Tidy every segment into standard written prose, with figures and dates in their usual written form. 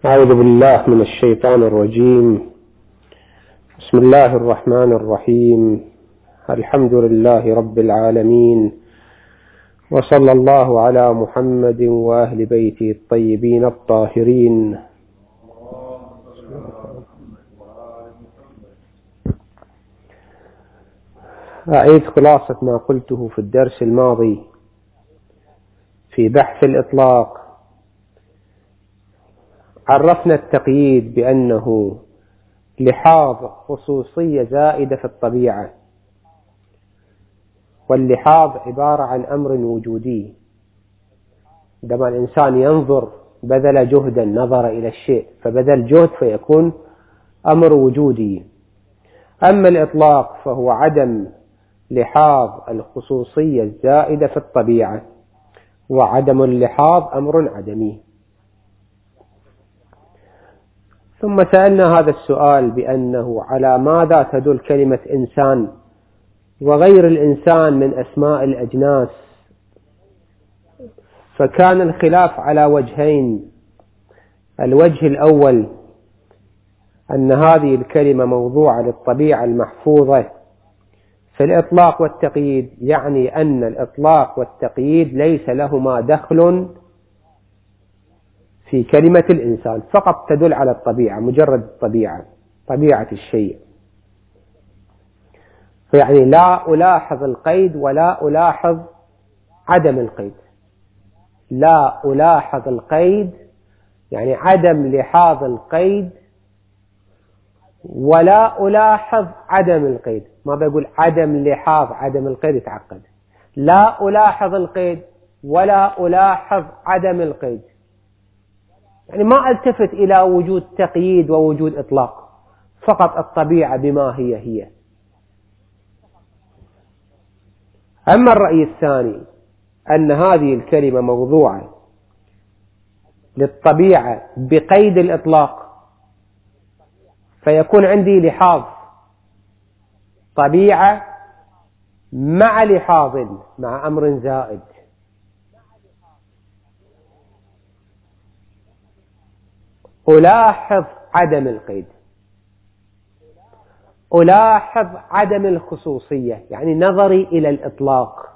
أعوذ بالله من الشيطان الرجيم. بسم الله الرحمن الرحيم. الحمد لله رب العالمين، وصلى الله على محمد وأهل بيته الطيبين الطاهرين. أعيد خلاصة ما قلته في الدرس الماضي في بحث الإطلاق. عرفنا التقييد بأنه لحاظ خصوصية زائدة في الطبيعة، واللحاظ عبارة عن أمر وجودي. عندما الإنسان ينظر بذل جهدا، نظر إلى الشيء فبذل جهد فيكون أمر وجودي. أما الإطلاق فهو عدم لحاظ الخصوصية الزائدة في الطبيعة، وعدم اللحاظ أمر عدمي. ثم سألنا هذا السؤال بأنه على ماذا تدل كلمة إنسان وغير الإنسان من أسماء الأجناس، فكان الخلاف على وجهين. الوجه الأول أن هذه الكلمة موضوعة للطبيعة المحفوظة في الإطلاق والتقييد، يعني أن الإطلاق والتقييد ليس لهما دخل في كلمة الإنسان، فقط تدل على الطبيعة، مجرد الطبيعة، طبيعة الشيء. يعني لا ألاحظ القيد ولا ألاحظ عدم القيد. لا ألاحظ القيد يعني عدم لحاظ القيد، ولا ألاحظ عدم القيد. ما بقول عدم لحاظ عدم القيد يتعقد. لا ألاحظ القيد ولا ألاحظ عدم القيد، يعني ما التفت إلى وجود تقييد ووجود إطلاق، فقط الطبيعة بما هي. أما الرأي الثاني أن هذه الكلمة موضوعة للطبيعة بقيد الإطلاق، فيكون عندي لحاظ طبيعة مع لحاظ مع أمر زائد. ألاحظ عدم القيد، ألاحظ عدم الخصوصية، يعني نظري إلى الإطلاق،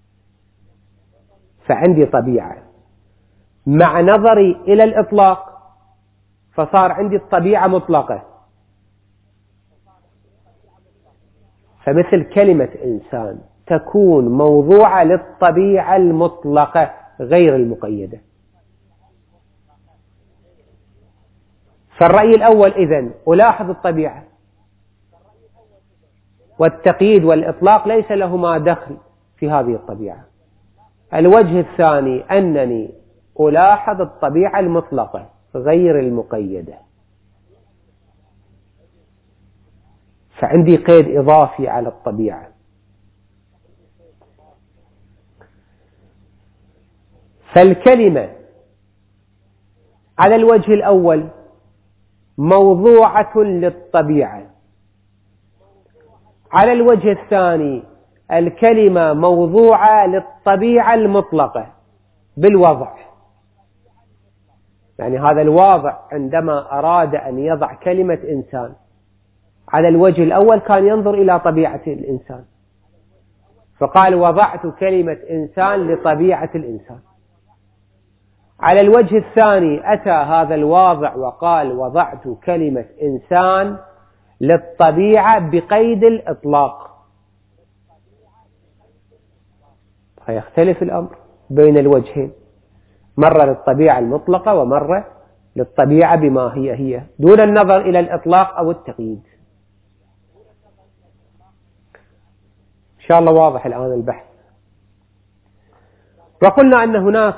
فعندي طبيعة مع نظري إلى الإطلاق، فصار عندي الطبيعة مطلقة. فمثل كلمة إنسان تكون موضوعة للطبيعة المطلقة غير المقيدة. فالرأي الأول إذن ألاحظ الطبيعة، والتقييد والإطلاق ليس لهما دخل في هذه الطبيعة. الوجه الثاني أنني ألاحظ الطبيعة المطلقة غير المقيدة، فعندي قيد إضافي على الطبيعة. فالكلمة على الوجه الأول موضوعة للطبيعة، على الوجه الثاني الكلمة موضوعة للطبيعة المطلقة بالوضع. يعني هذا الواضع عندما أراد أن يضع كلمة إنسان على الوجه الأول كان ينظر إلى طبيعة الإنسان، فقال وضعت كلمة إنسان لطبيعة الإنسان. على الوجه الثاني أتى هذا الواضع وقال وضعت كلمة إنسان للطبيعة بقيد الإطلاق، فيختلف الأمر بين الوجهين، مرة للطبيعة المطلقة ومرة للطبيعة بما هي دون النظر إلى الإطلاق أو التقييد. إن شاء الله واضح الآن البحث. وقلنا أن هناك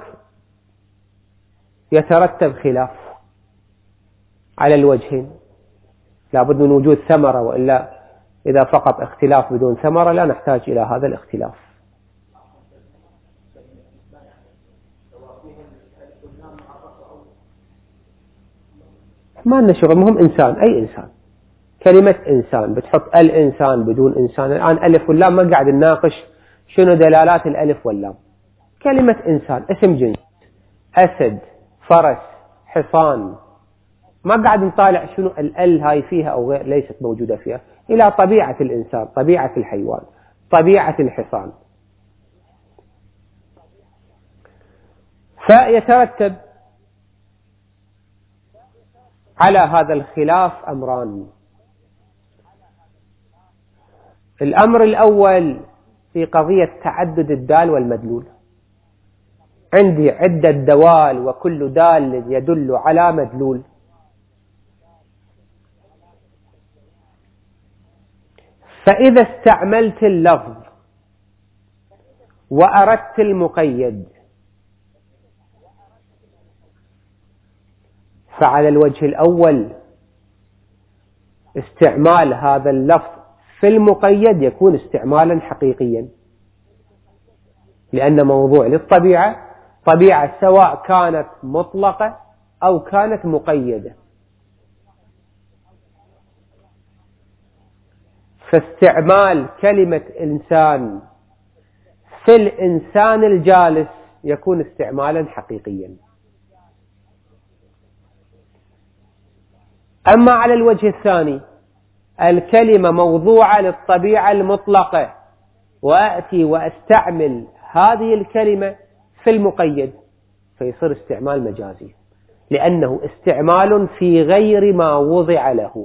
يترتب خلاف على الوجهين، لابد من وجود ثمرة، وإلا إذا فقط اختلاف بدون ثمرة لا نحتاج إلى هذا الاختلاف. ما لنا شغل، مهم إنسان، أي إنسان. كلمة إنسان بتحط الإنسان بدون إنسان. الآن ألف واللام ما قاعد نناقش شنو دلالات الألف واللام. كلمة إنسان اسم جنس، أسد، فرس، حصان، ما قاعد نطالع شنو ال هاي فيها أو غير ليست موجودة فيها، إلى طبيعة الإنسان، طبيعة الحيوان، طبيعة الحصان. فيترتب على هذا الخلاف أمران. الأمر الأول في قضية تعدد الدال والمدلول. عندي عدة دوال وكل دال يدل على مدلول، فإذا استعملت اللفظ وأردت المقيد فعلى الوجه الأول استعمال هذا اللفظ في المقيد يكون استعمالا حقيقيا، لأن موضوع للطبيعة طبيعة سواء كانت مطلقة أو كانت مقيدة. فاستعمال كلمة إنسان في الإنسان الجالس يكون استعمالا حقيقيا. أما على الوجه الثاني الكلمة موضوعة للطبيعة المطلقة وأأتي وأستعمل هذه الكلمة في المقيد فيصير استعمال مجازي، لأنه استعمال في غير ما وضع له.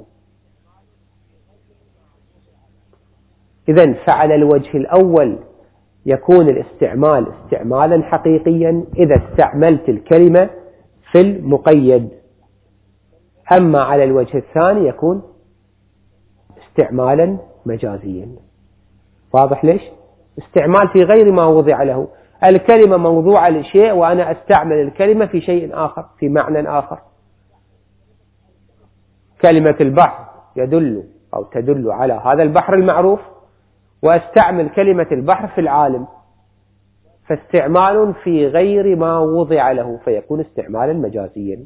إذن فعلى الوجه الأول يكون الاستعمال استعمالا حقيقيا إذا استعملت الكلمة في المقيد. أما على الوجه الثاني يكون استعمالا مجازيا. واضح ليش؟ استعمال في غير ما وضع له. الكلمة موضوعة لشيء وأنا أستعمل الكلمة في شيء آخر، في معنى آخر. كلمة البحر يدل أو تدل على هذا البحر المعروف، وأستعمل كلمة البحر في العالم، فاستعمال في غير ما وضع له فيكون استعمالا مجازيا.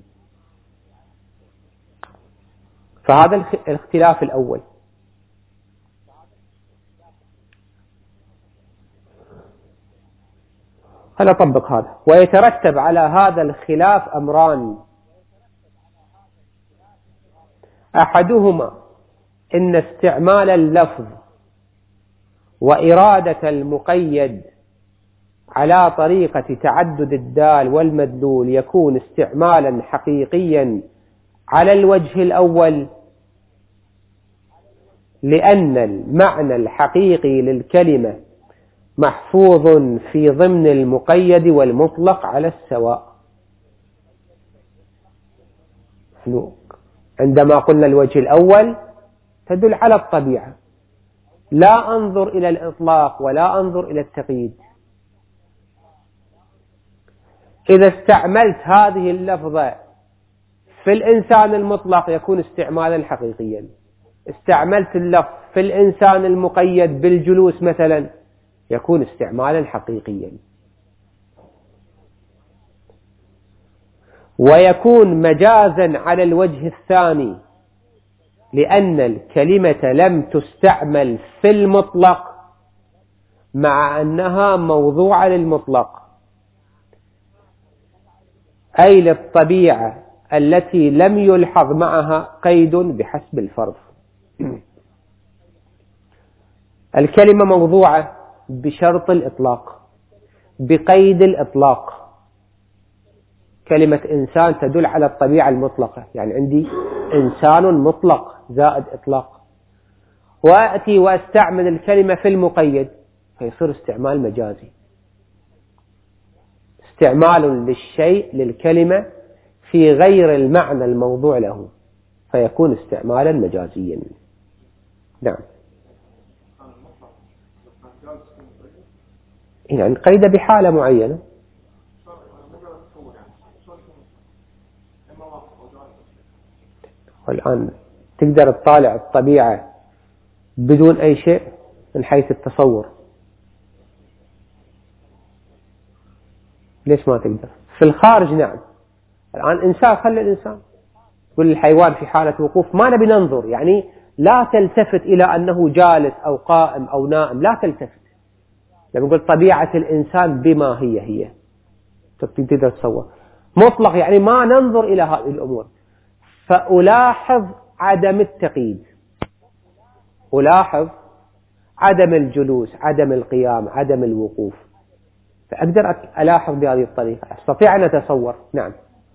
فهذا الاختلاف الأول. هل أطبق هذا؟ ويترتب على هذا الخلاف أمران. أحدهما إن استعمال اللفظ وإرادة المقيد على طريقة تعدد الدال والمدلول يكون استعمالا حقيقيا على الوجه الأول، لأن المعنى الحقيقي للكلمة محفوظ في ضمن المقيد والمطلق على السواء. عندما قلنا الوجه الأول تدل على الطبيعة، لا أنظر إلى الإطلاق ولا أنظر إلى التقييد. إذا استعملت هذه اللفظة في الإنسان المطلق يكون استعمالا حقيقيا. استعملت اللفظ في الإنسان المقيد بالجلوس مثلا يكون استعمالا حقيقيا. ويكون مجازا على الوجه الثاني، لأن الكلمة لم تستعمل في المطلق مع أنها موضوعة للمطلق، أي للطبيعة التي لم يلحظ معها قيد بحسب الفرض. الكلمة موضوعة بشرط الإطلاق، بقيد الإطلاق. كلمة إنسان تدل على الطبيعة المطلقة، يعني عندي إنسان مطلق زائد إطلاق، وأتي وأستعمل الكلمة في المقيد فيصير استعمال مجازي، استعمال للشيء للكلمة في غير المعنى الموضوع له فيكون استعمالا مجازيا. نعم. يعني قيد بحالة معينة. والآن تقدر تطالع الطبيعة بدون أي شيء من حيث التصور. ليش ما تقدر؟ في الخارج نعم. الآن إنسان، خلي الإنسان، كل الحيوان في حالة وقوف ما نبي ننظر، يعني لا تلتفت إلى أنه جالس أو قائم أو نائم، لا تلتفت. لما نقول طبيعة الإنسان بما هي تقدر تصور مطلق، يعني ما ننظر إلى هذه الأمور. فألاحظ عدم التقييد، ألاحظ عدم الجلوس، عدم القيام، عدم الوقوف، فأقدر ألاحظ بهذه الطريقة، أستطيع أن أتصور. نعم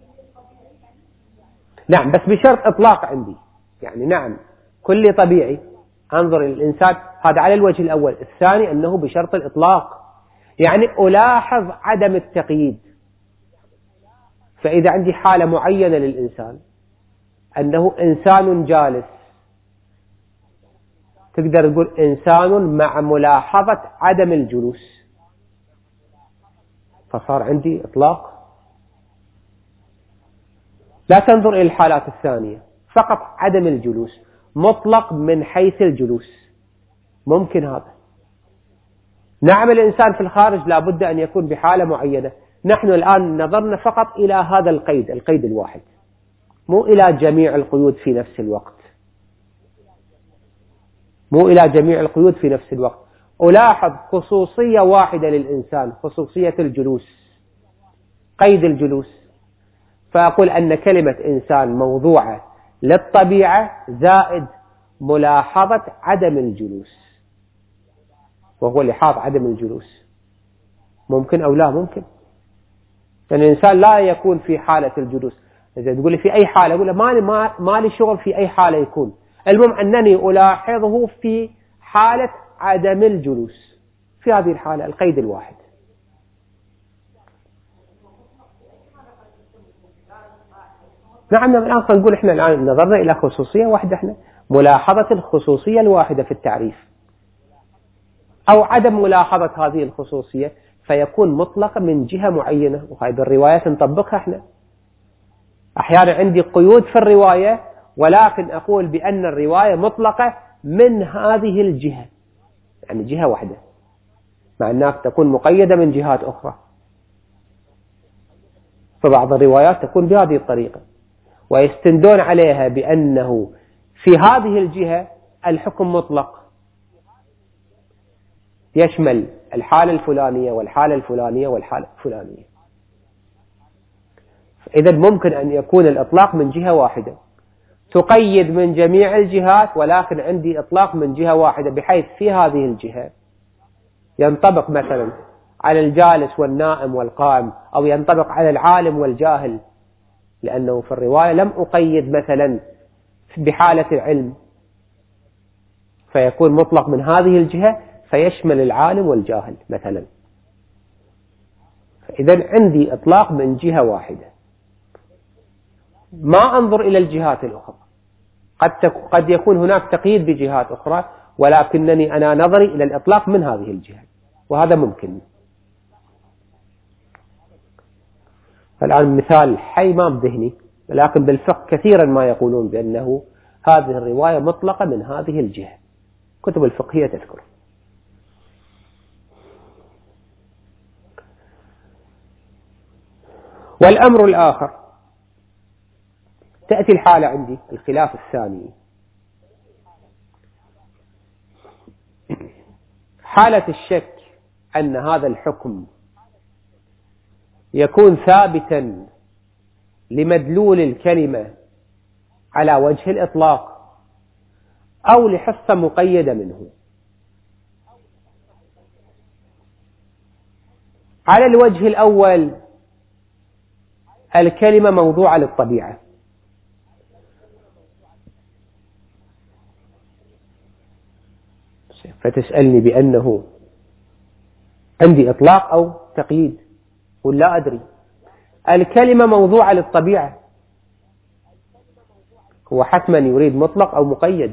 نعم، بس بشرط إطلاق عندي، يعني نعم كل طبيعي أنظر إلى الإنسان، هذا على الوجه الأول. الثاني أنه بشرط الإطلاق، يعني ألاحظ عدم التقييد. فإذا عندي حالة معينة للإنسان أنه إنسان جالس، تقدر تقول إنسان مع ملاحظة عدم الجلوس، فصار عندي إطلاق. لا تنظر إلى الحالات الثانية، فقط عدم الجلوس مطلق من حيث الجلوس، ممكن هذا. نعم الإنسان في الخارج لا بد أن يكون بحالة معينة، نحن الآن نظرنا فقط إلى هذا القيد، القيد الواحد، مو إلى جميع القيود في نفس الوقت، مو إلى جميع القيود في نفس الوقت. ألاحظ خصوصية واحدة للإنسان، خصوصية الجلوس، قيد الجلوس، فأقول أن كلمة إنسان موضوعة للطبيعة زائد ملاحظة عدم الجلوس، وهو لحاظ عدم الجلوس. ممكن أو لا ممكن، لأن الإنسان لا يكون في حالة الجلوس. إذا تقول لي في أي حالة، أقول ما لي شغل في أي حالة يكون، المهم أنني ألاحظه في حالة عدم الجلوس، في هذه الحالة القيد الواحد. نعم الآن نقول إحنا الآن نظرنا إلى خصوصية واحدة، إحنا ملاحظة الخصوصية الواحدة في التعريف، أو عدم ملاحظة هذه الخصوصية فيكون مطلق من جهة معينة، وهذه بالروايات نطبقها إحنا. أحيانا عندي قيود في الرواية، ولكن أقول بأن الرواية مطلقة من هذه الجهة، يعني جهة واحدة، مع أنها تكون مقيدة من جهات أخرى. فبعض الروايات تكون بهذه الطريقة، ويستندون عليها بأنه في هذه الجهة الحكم مطلق، يشمل الحالة الفلانية والحالة الفلانية والحالة الفلانية. إذا ممكن أن يكون الإطلاق من جهة واحدة، تقيد من جميع الجهات، ولكن عندي إطلاق من جهة واحدة، بحيث في هذه الجهة ينطبق مثلا على الجالس والنائم والقائم، أو ينطبق على العالم والجاهل، لأنه في الرواية لم أقيد مثلا بحالة العلم، فيكون مطلق من هذه الجهة فيشمل العالم والجاهل مثلا. إذا عندي إطلاق من جهة واحدة، ما أنظر إلى الجهات الأخرى، قد يكون هناك تقييد بجهات أخرى، ولكنني أنا نظري إلى الإطلاق من هذه الجهة، وهذا ممكن. الآن مثال حي ما بذهني، لكن بالفقه كثيرا ما يقولون بأنه هذه الرواية مطلقة من هذه الجهة، كتب الفقهية تذكر. والأمر الآخر، تأتي الحالة عندي الخلاف الثاني، حالة الشك أن هذا الحكم يكون ثابتا لمدلول الكلمة على وجه الإطلاق، أو لحصة مقيدة منه. على الوجه الأول الكلمة موضوعة للطبيعة، فتسألني بأنه عندي إطلاق أو تقييد، قل لا أدري. الكلمة موضوعة للطبيعة، هو حتما يريد مطلق أو مقيد،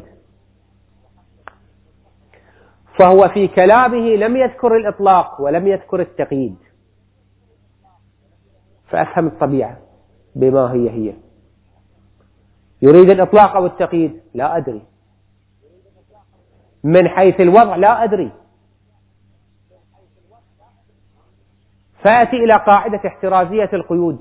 فهو في كلامه لم يذكر الإطلاق ولم يذكر التقييد، فأفهم الطبيعة بما هي يريد الإطلاق أو التقييد لا أدري، من حيث الوضع لا أدري، فأتي إلى قاعدة احترازية القيود.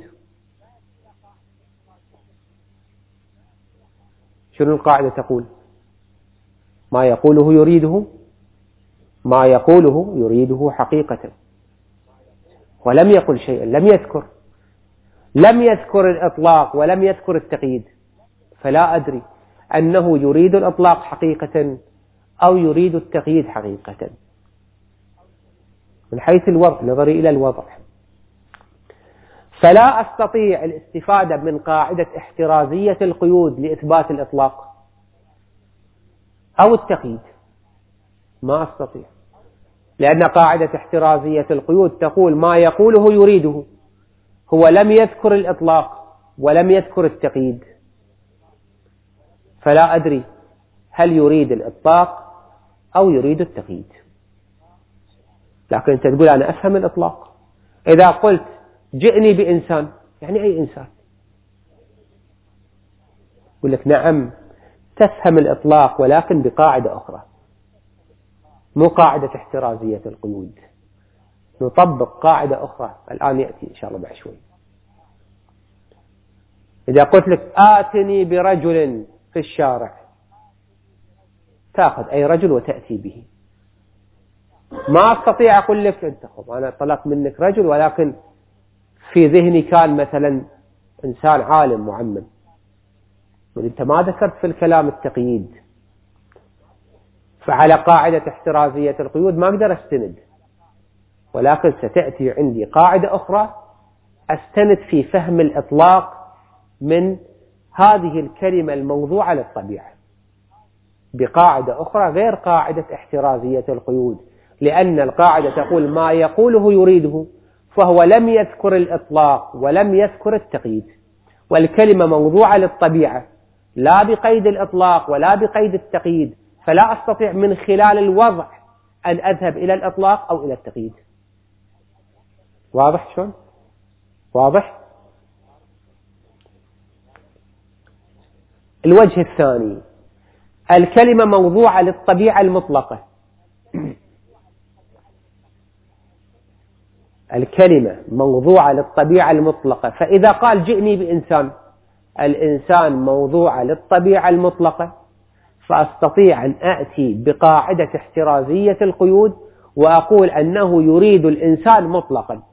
شنو القاعدة تقول؟ ما يقوله يريده، ما يقوله يريده حقيقة، ولم يقل شيئا، لم يذكر الإطلاق ولم يذكر التقييد، فلا أدري أنه يريد الإطلاق حقيقة أو يريد التقييد حقيقة من حيث الوضع، نظري إلى الوضع. فلا أستطيع الاستفادة من قاعدة احترازية القيود لإثبات الإطلاق أو التقييد، ما أستطيع، لأن قاعدة احترازية القيود تقول ما يقوله يريده، هو لم يذكر الإطلاق ولم يذكر التقييد، فلا أدري هل يريد الإطلاق أو يريد التقييد. لكن أنت تقول أنا أفهم الإطلاق، إذا قلت جئني بإنسان يعني أي إنسان، يقول لك نعم تفهم الإطلاق ولكن بقاعدة أخرى، مو قاعدة احترازية القيود، نطبق قاعدة أخرى الآن يأتي إن شاء الله بعد شوي. إذا قلت لك آتني برجل في الشارع، تأخذ أي رجل وتأتي به، ما أستطيع أقول لك أنت أنا طلبت منك رجل ولكن في ذهني كان مثلا إنسان عالم معمم، وأنت ما ذكرت في الكلام التقييد، فعلى قاعدة احترازية القيود ما أقدر أستند، ولكن ستأتي عندي قاعدة أخرى أستند في فهم الإطلاق من هذه الكلمة الموضوعة للطبيعة بقاعدة أخرى غير قاعدة احترازية القيود، لأن القاعدة تقول ما يقوله يريده، فهو لم يذكر الإطلاق ولم يذكر التقييد، والكلمة موضوعة للطبيعة لا بقيد الإطلاق ولا بقيد التقييد، فلا أستطيع من خلال الوضع أن أذهب إلى الإطلاق أو إلى التقييد. واضح شلون؟ واضح؟ الوجه الثاني، الكلمة موضوعة للطبيعة المطلقة. الكلمة موضوعة للطبيعة المطلقة، فإذا قال جئني بإنسان، الإنسان موضوعة للطبيعة المطلقة، فأستطيع أن أأتي بقاعدة احترازية القيود وأقول أنه يريد الإنسان مطلقا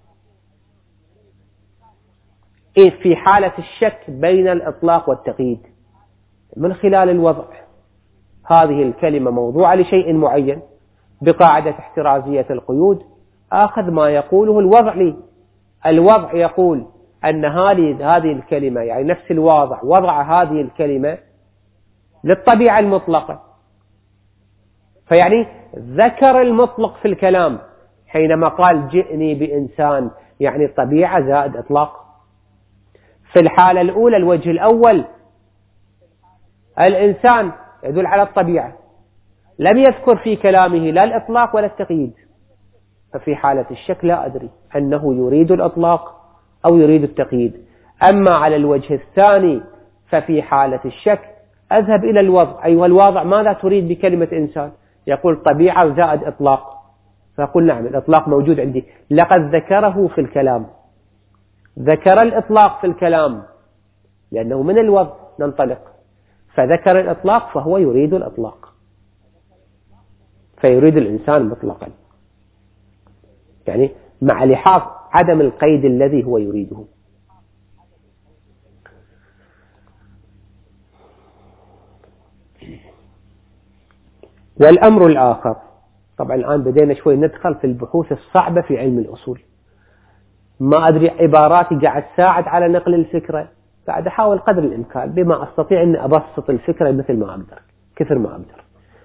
في حالة الشك بين الإطلاق والتقييد من خلال الوضع. هذه الكلمة موضوعة لشيء معين بقاعدة احترازية القيود، آخذ ما يقوله الوضع لي. الوضع يقول أن هذه الكلمة يعني نفس الواضع وضع هذه الكلمة للطبيعة المطلقة، فيعني ذكر المطلق في الكلام حينما قال جئني بإنسان، يعني طبيعة زائد إطلاق. في الحالة الأولى الوجه الأول الإنسان يدل على الطبيعة، لم يذكر في كلامه لا الإطلاق ولا التقييد، ففي حالة الشك لا أدري أنه يريد الإطلاق أو يريد التقييد. أما على الوجه الثاني ففي حالة الشك أذهب إلى الوضع، أيها الواضع ماذا تريد بكلمة إنسان؟ يقول طبيعة زائد إطلاق، فأقول نعم الإطلاق موجود عندي، لقد ذكره في الكلام، ذكر الإطلاق في الكلام لأنه من الوضع ننطلق، فذكر الإطلاق فهو يريد الإطلاق، فيريد الإنسان مطلقا، يعني مع لحاظ عدم القيد الذي هو يريده. والأمر الآخر، طبعا الآن بدينا شوي ندخل في البحوث الصعبة في علم الأصول، ما أدري عباراتي قاعد تساعد على نقل الفكرة، قاعد أحاول قدر الإمكان بما أستطيع أن أبسط الفكرة مثل ما أقدر كثر ما أقدر.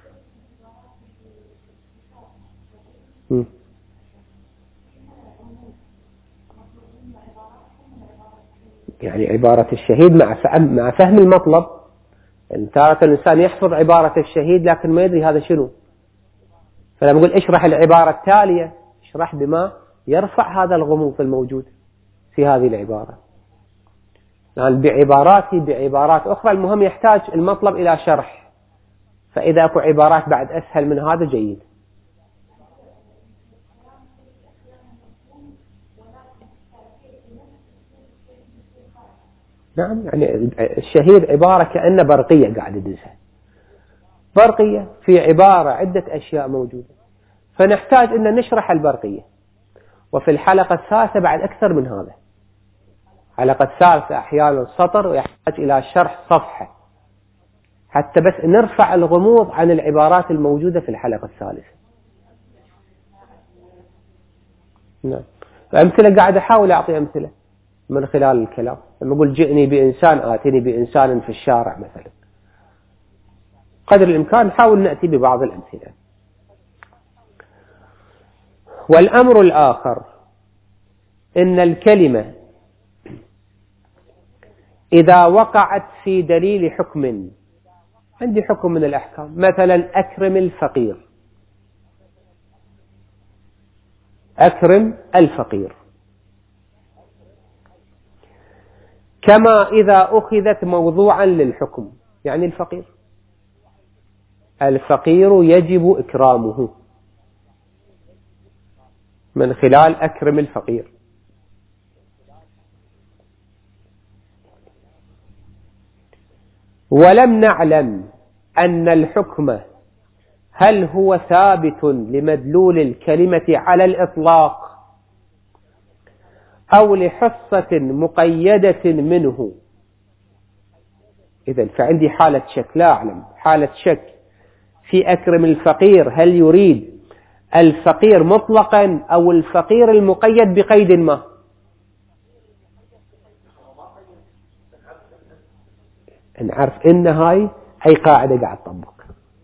يعني عبارة الشهيد مع فهم المطلب، يعني تارة الإنسان يحفظ عبارة الشهيد لكن ما يدري هذا شنو، فلما أقول اشرح العبارة التالية اشرح بما يرفع هذا الغموض الموجود في هذه العبارة، يعني بعبارات أخرى، المهم يحتاج المطلب إلى شرح، فإذا أكو عبارات بعد أسهل من هذا جيد. نعم، يعني الشهيد عبارة كأنه برقية قاعد يدزها، برقية في عبارة عدة أشياء موجودة، فنحتاج أن نشرح البرقية. وفي الحلقة الثالثة بعد أكثر من هذا، حلقة الثالثة أحيانا سطر ويحتاج إلى شرح صفحة حتى بس نرفع الغموض عن العبارات الموجودة في الحلقة الثالثة. نعم. أمثلة قاعد أحاول أعطي أمثلة من خلال الكلام. لما أقول جئني بإنسان آتني بإنسان في الشارع مثلا، قدر الإمكان نحاول نأتي ببعض الأمثلة. والأمر الآخر إن الكلمة إذا وقعت في دليل حكم، عندي حكم من الأحكام، مثلا أكرم الفقير، أكرم الفقير، كما إذا أخذت موضوعا للحكم، يعني الفقير يجب إكرامه من خلال أكرم الفقير. ولم نعلم أن الحكم هل هو ثابت لمدلول الكلمة على الإطلاق أو لحصة مقيدة منه. إذن فعندي حالة شك، لا أعلم حالة شك في أكرم الفقير، هل يريد الفقير مطلقا أو الفقير المقيد بقيد ما. نعرف إن هاي أي قاعدة قاعد تطبق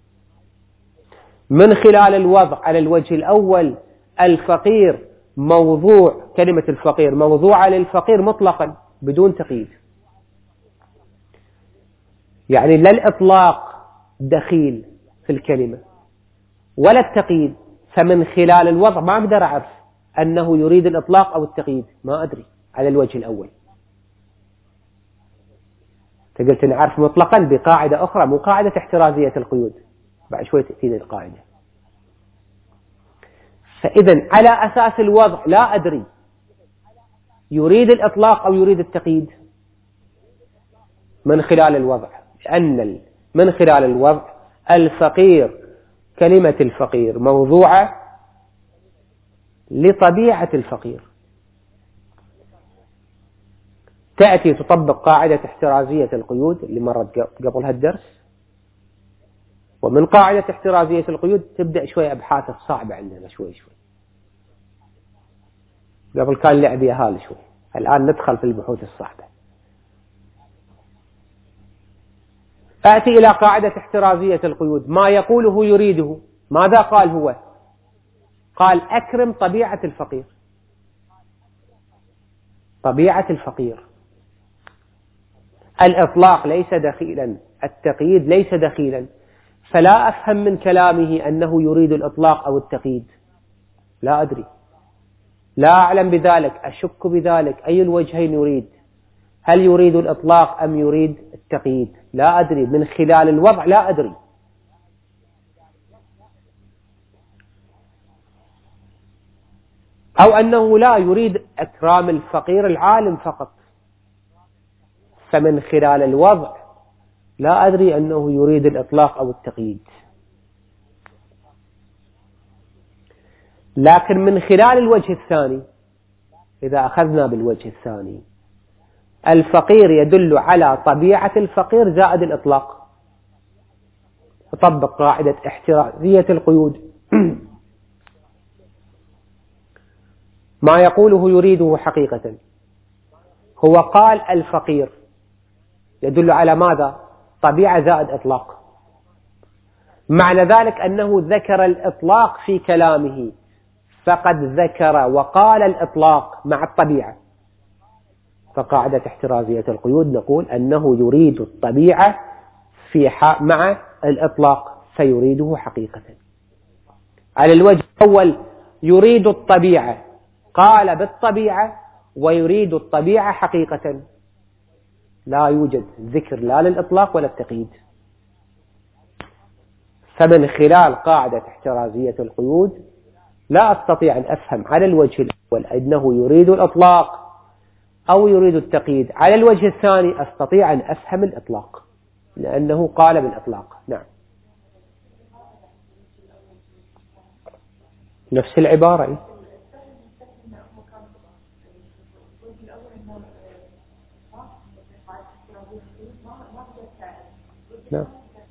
من خلال الوضع على الوجه الأول. الفقير موضوع، كلمة الفقير موضوعة للفقير مطلقا بدون تقييد، يعني لا الإطلاق دخيل في الكلمة ولا التقييد. فمن خلال الوضع ما أقدر أعرف أنه يريد الإطلاق أو التقييد، ما أدري على الوجه الأول. قلت نعرف مطلقا بقاعدة أخرى، مو قاعدة احترازية القيود، بعد شوي تأتيني القاعدة. فإذا على أساس الوضع لا أدري يريد الإطلاق أو يريد التقييد من خلال الوضع، لأن من خلال الوضع الفقير، كلمة الفقير موضوعة لطبيعة الفقير، تأتي تطبق قاعدة احترازية القيود اللي مرت قبل هالدرس، ومن قاعدة احترازية القيود تبدأ شوي أبحاث الصعبة عندنا شوي شوي. قبل كان لعب يهال شوي، الآن ندخل في البحوث الصعبة. آتي إلى قاعدة احترازية القيود، ما يقوله يريده. ماذا قال هو؟ قال أكرم طبيعة الفقير، طبيعة الفقير. الإطلاق ليس دخيلا، التقييد ليس دخيلا، فلا أفهم من كلامه أنه يريد الإطلاق أو التقييد، لا أدري، لا أعلم بذلك، أشك بذلك. أي الوجهين يريد؟ هل يريد الإطلاق أم يريد التقييد؟ لا أدري، من خلال الوضع لا أدري. أو أنه لا يريد إكرام الفقير العالم فقط، فمن خلال الوضع لا أدري أنه يريد الإطلاق أو التقييد. لكن من خلال الوجه الثاني، إذا أخذنا بالوجه الثاني، الفقير يدل على طبيعة الفقير زائد الإطلاق، تطبق قاعدة احترازية القيود. ما يقوله يريده حقيقة، هو قال الفقير يدل على ماذا؟ طبيعة زائد إطلاق. معنى ذلك أنه ذكر الإطلاق في كلامه، فقد ذكر وقال الإطلاق مع الطبيعة. فقاعدة احترازية القيود نقول أنه يريد الطبيعة مع الإطلاق، فيريده حقيقة. على الوجه الأول يريد الطبيعة، قال بالطبيعة، ويريد الطبيعة حقيقة، لا يوجد ذكر لا للإطلاق ولا التقييد. فمن خلال قاعدة احترازية القيود لا أستطيع أن أفهم على الوجه الأول أنه يريد الإطلاق أو يريد التقييد. على الوجه الثاني أستطيع أن أفهم الإطلاق لأنه قال بالإطلاق. نعم، نفس العبارة. نعم.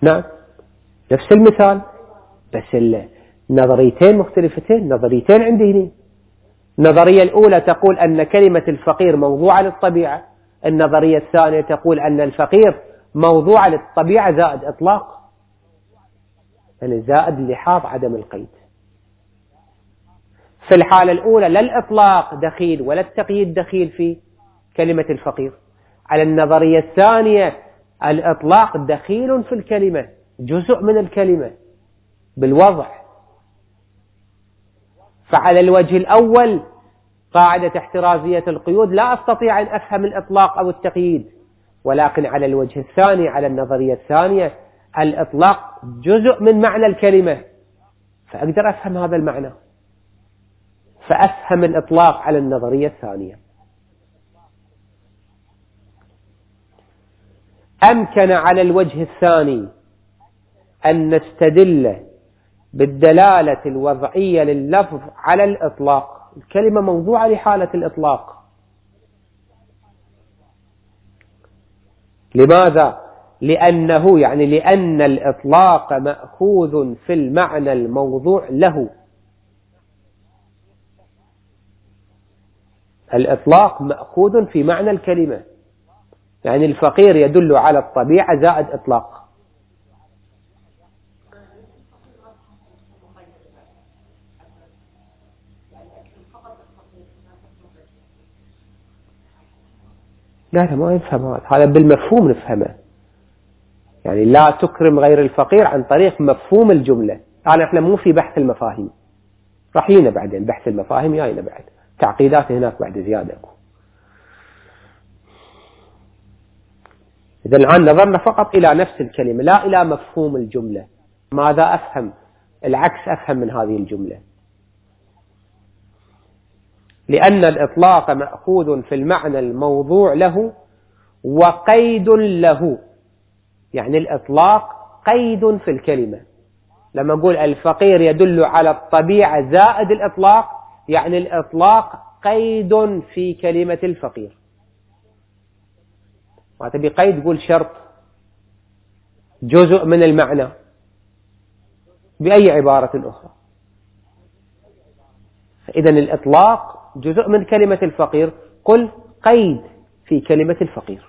نعم نفس المثال، بس النظريتين مختلفتين، نظريتين عندي هنا. النظرية الأولى تقول أن كلمة الفقير موضوعة للطبيعة، النظرية الثانية تقول أن الفقير موضوعة للطبيعة زائد إطلاق، يعني زائد اللحاظ عدم القيد. في الحالة الأولى لا الإطلاق دخيل ولا التقييد دخيل في كلمة الفقير. على النظرية الثانية الإطلاق دخيل في الكلمة، جزء من الكلمة بالوضع. فعلى الوجه الأول قاعدة احترازية القيود لا أستطيع أن أفهم الإطلاق أو التقييد، ولكن على الوجه الثاني على النظرية الثانية الإطلاق جزء من معنى الكلمة، فأقدر أفهم هذا المعنى، فأفهم الإطلاق على النظرية الثانية. أمكن على الوجه الثاني أن نستدل بالدلالة الوضعية لللفظ على الإطلاق، الكلمة موضوعة لحالة الإطلاق. لماذا؟ لأنه يعني لأن الإطلاق مأخوذ في المعنى الموضوع له. الإطلاق مأخوذ في معنى الكلمة، يعني الفقير يدل على الطبيعة زائد إطلاق. لا ما يفهم هذا بالمفهوم نفهمه، يعني لا تكرم غير الفقير عن طريق مفهوم الجملة. يعني احنا مو في بحث المفاهيم، راح ينا بعدين بحث المفاهيم ياينا بعد تعقيدات هناك بعد زيادة. إذا الآن نظرنا فقط إلى نفس الكلمة لا إلى مفهوم الجملة، ماذا أفهم، العكس أفهم من هذه الجملة. لأن الإطلاق مأخوذ في المعنى الموضوع له وقيد له، يعني الإطلاق قيد في الكلمة. لما أقول الفقير يدل على الطبيعة زائد الإطلاق، يعني الإطلاق قيد في كلمة الفقير. ما تبي قيد يقول شرط، جزء من المعنى بأي عبارة أخرى. إذا الإطلاق جزء من كلمة الفقير، قل قيد في كلمة الفقير.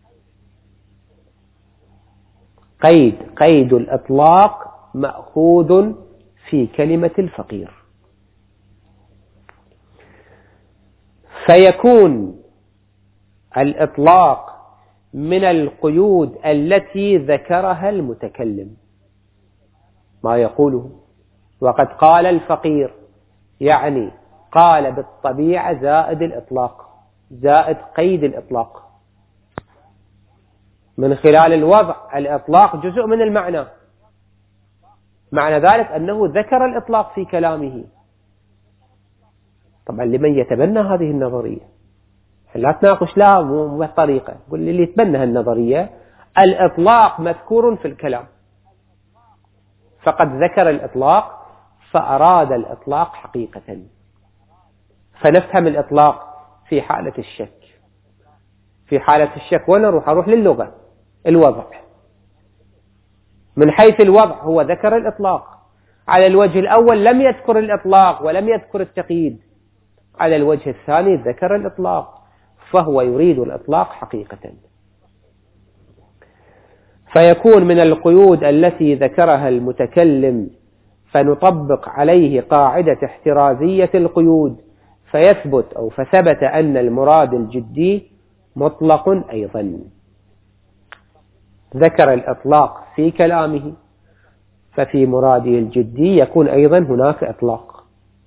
قيد الإطلاق مأخوذ في كلمة الفقير. فيكون الإطلاق من القيود التي ذكرها المتكلم، ما يقوله وقد قال الفقير، يعني قال بالطبيعة زائد الإطلاق، زائد قيد الإطلاق. من خلال الوضع الإطلاق جزء من المعنى، معنى ذلك أنه ذكر الإطلاق في كلامه. طبعا لمن يتبنى هذه النظرية، لا تناقش لا مو بهالطريقة، قل اللي يتبنى النظرية الإطلاق مذكور في الكلام، فقد ذكر الإطلاق فأراد الإطلاق حقيقة. فنفهم الإطلاق في حالة الشك. في حالة الشك أروح للغة الوضع. من حيث الوضع هو ذكر الإطلاق، على الوجه الأول لم يذكر الإطلاق ولم يذكر التقييد، على الوجه الثاني ذكر الإطلاق، فهو يريد الإطلاق حقيقة. فيكون من القيود التي ذكرها المتكلم، فنطبق عليه قاعدة احترازية القيود، فثبت أن المراد الجدي مطلق أيضا. ذكر الإطلاق في كلامه، ففي مراده الجدي يكون أيضا هناك إطلاق.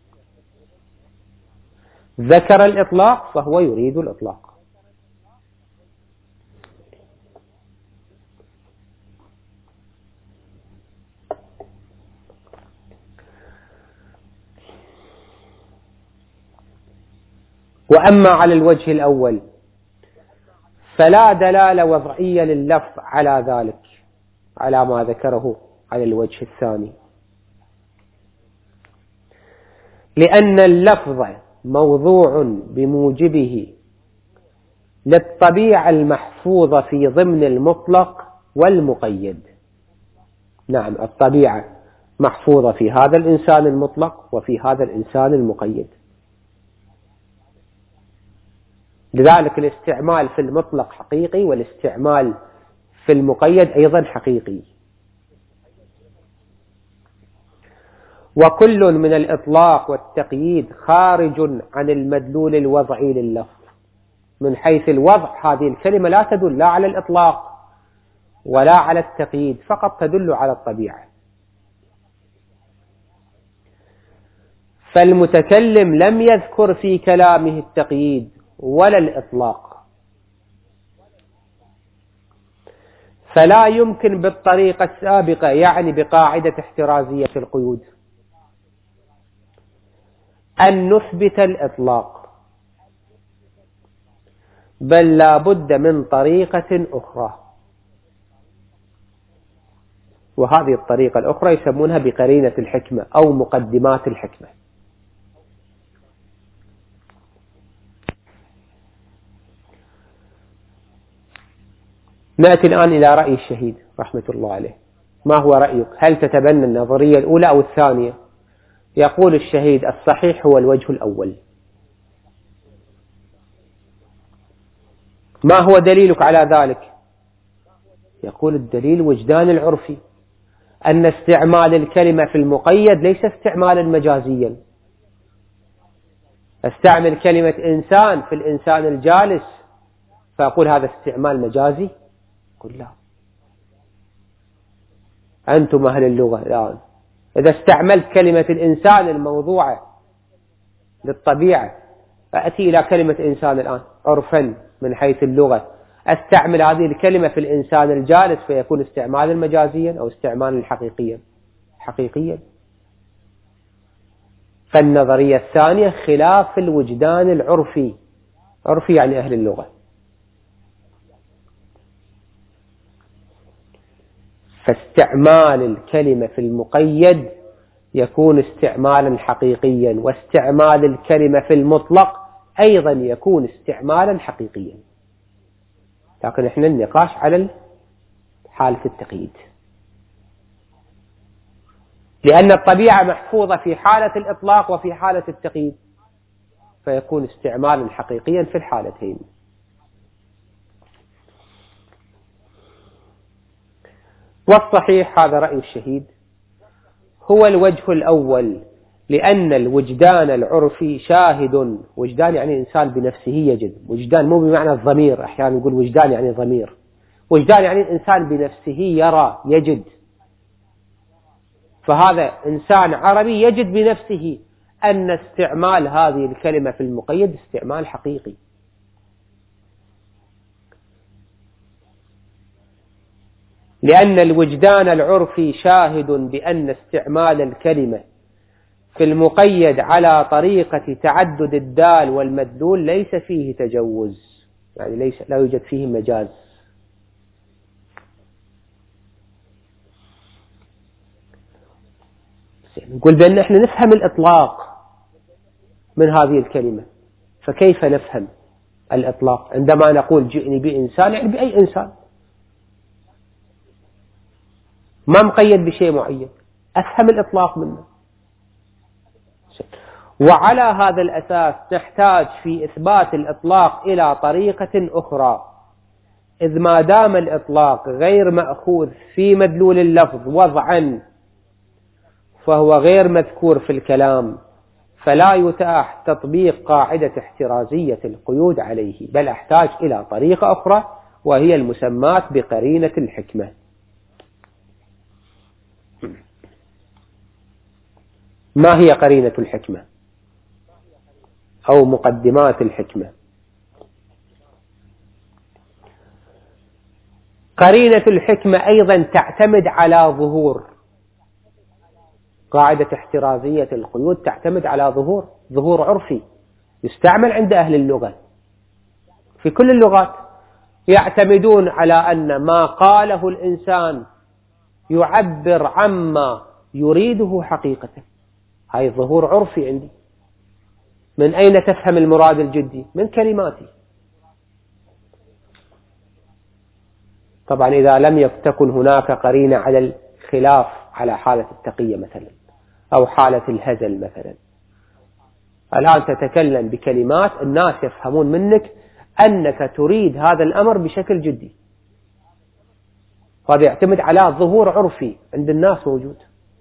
ذكر الإطلاق فهو يريد الإطلاق. وأما على الوجه الأول فلا دلالة وضعية لللفظ على ذلك، على ما ذكره على الوجه الثاني، لأن اللفظ موضوع بموجبه للطبيعة المحفوظة في ضمن المطلق والمقيد. نعم، الطبيعة محفوظة في هذا الإنسان المطلق وفي هذا الإنسان المقيد. لذلك الاستعمال في المطلق حقيقي، والاستعمال في المقيد أيضا حقيقي. وكل من الإطلاق والتقييد خارج عن المدلول الوضعي لللفظ. من حيث الوضع هذه الكلمة لا تدل لا على الإطلاق ولا على التقييد، فقط تدل على الطبيعة. فالمتكلم لم يذكر في كلامه التقييد ولا الإطلاق، فلا يمكن بالطريقة السابقة، يعني بقاعدة احترازية القيود، أن نثبت الإطلاق، بل لا بد من طريقة أخرى، وهذه الطريقة الأخرى يسمونها بقرينة الحكمة أو مقدمات الحكمة. نأتي الآن إلى رأي الشهيد رحمة الله عليه. ما هو رأيك؟ هل تتبنى النظرية الأولى أو الثانية؟ يقول الشهيد الصحيح هو الوجه الأول. ما هو دليلك على ذلك؟ يقول الدليل وجدان العرفي، أن استعمال الكلمة في المقيد ليس استعمالا مجازيا. استعمل كلمة إنسان في الإنسان الجالس فأقول هذا استعمال مجازي؟ قل لا، أنتم أهل اللغة الآن إذا استعملت كلمة الإنسان الموضوعة للطبيعة، فأتي إلى كلمة إنسان الآن عرفا من حيث اللغة، أستعمل هذه الكلمة في الإنسان الجالس فيكون استعمالا مجازيا أو استعمالا حقيقيا. فالنظرية الثانية خلاف الوجدان العرفي، عرفي يعني أهل اللغة. فاستعمال الكلمة في المقيد يكون استعمالا حقيقيا، واستعمال الكلمة في المطلق أيضا يكون استعمالا حقيقيا. لكن احنا النقاش على حالة التقييد، لأن الطبيعة محفوظة في حالة الإطلاق وفي حالة التقييد، فيكون استعمالا حقيقيا في الحالتين. والصحيح هذا رأي الشهيد هو الوجه الأول، لأن الوجدان العرفي شاهد. وجدان يعني إنسان بنفسه يجد، وجدان مو بمعنى الضمير، أحيانا نقول وجدان يعني ضمير، وجدان يعني الإنسان بنفسه يرى يجد. فهذا إنسان عربي يجد بنفسه أن استعمال هذه الكلمة في المقيد استعمال حقيقي. لأن الوجدان العرفي شاهد بأن استعمال الكلمة في المقيد على طريقة تعدد الدال والمدلول ليس فيه تجوز، يعني لا يوجد فيه مجاز. نقول بأن احنا نفهم الإطلاق من هذه الكلمة، فكيف نفهم الإطلاق عندما نقول جئني بإنسان يعني بأي إنسان، ما مقيد بشيء معين، أفهم الإطلاق منه. وعلى هذا الأساس نحتاج في إثبات الإطلاق إلى طريقة أخرى، إذ ما دام الإطلاق غير مأخوذ في مدلول اللفظ وضعا فهو غير مذكور في الكلام، فلا يتاح تطبيق قاعدة احترازية القيود عليه، بل أحتاج إلى طريقة أخرى وهي المسمات بقرينة الحكمة. ما هي قرينة الحكمة أو مقدمات الحكمة؟ قرينة الحكمة أيضا تعتمد على ظهور. قاعدة احترازية القيود تعتمد على ظهور عرفي يستعمل عند أهل اللغة في كل اللغات، يعتمدون على أن ما قاله الإنسان يعبر عما يريده حقيقة. هاي ظهور عرفي عندي. من أين تفهم المراد الجدي؟ من كلماتي. طبعا إذا لم تكن هناك قرينة على خلاف على حالة التقية مثلا أو حالة الهزل مثلا. الآن تتكلم بكلمات الناس يفهمون منك أنك تريد هذا الأمر بشكل جدي، هذا يعتمد على ظهور عرفي عند الناس موجود.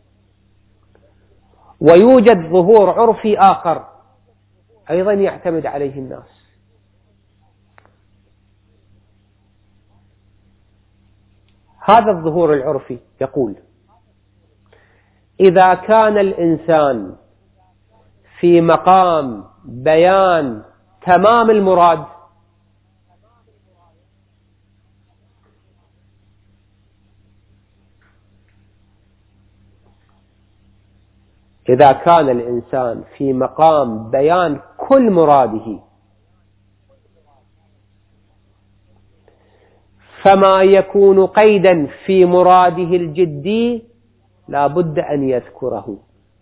ويوجد ظهور عرفي آخر أيضا يعتمد عليه الناس. هذا الظهور العرفي يقول: إذا كان الإنسان في مقام بيان تمام المراد، إذا كان الإنسان في مقام بيان كل مراده، فما يكون قيدا في مراده الجدي لا بد أن يذكره.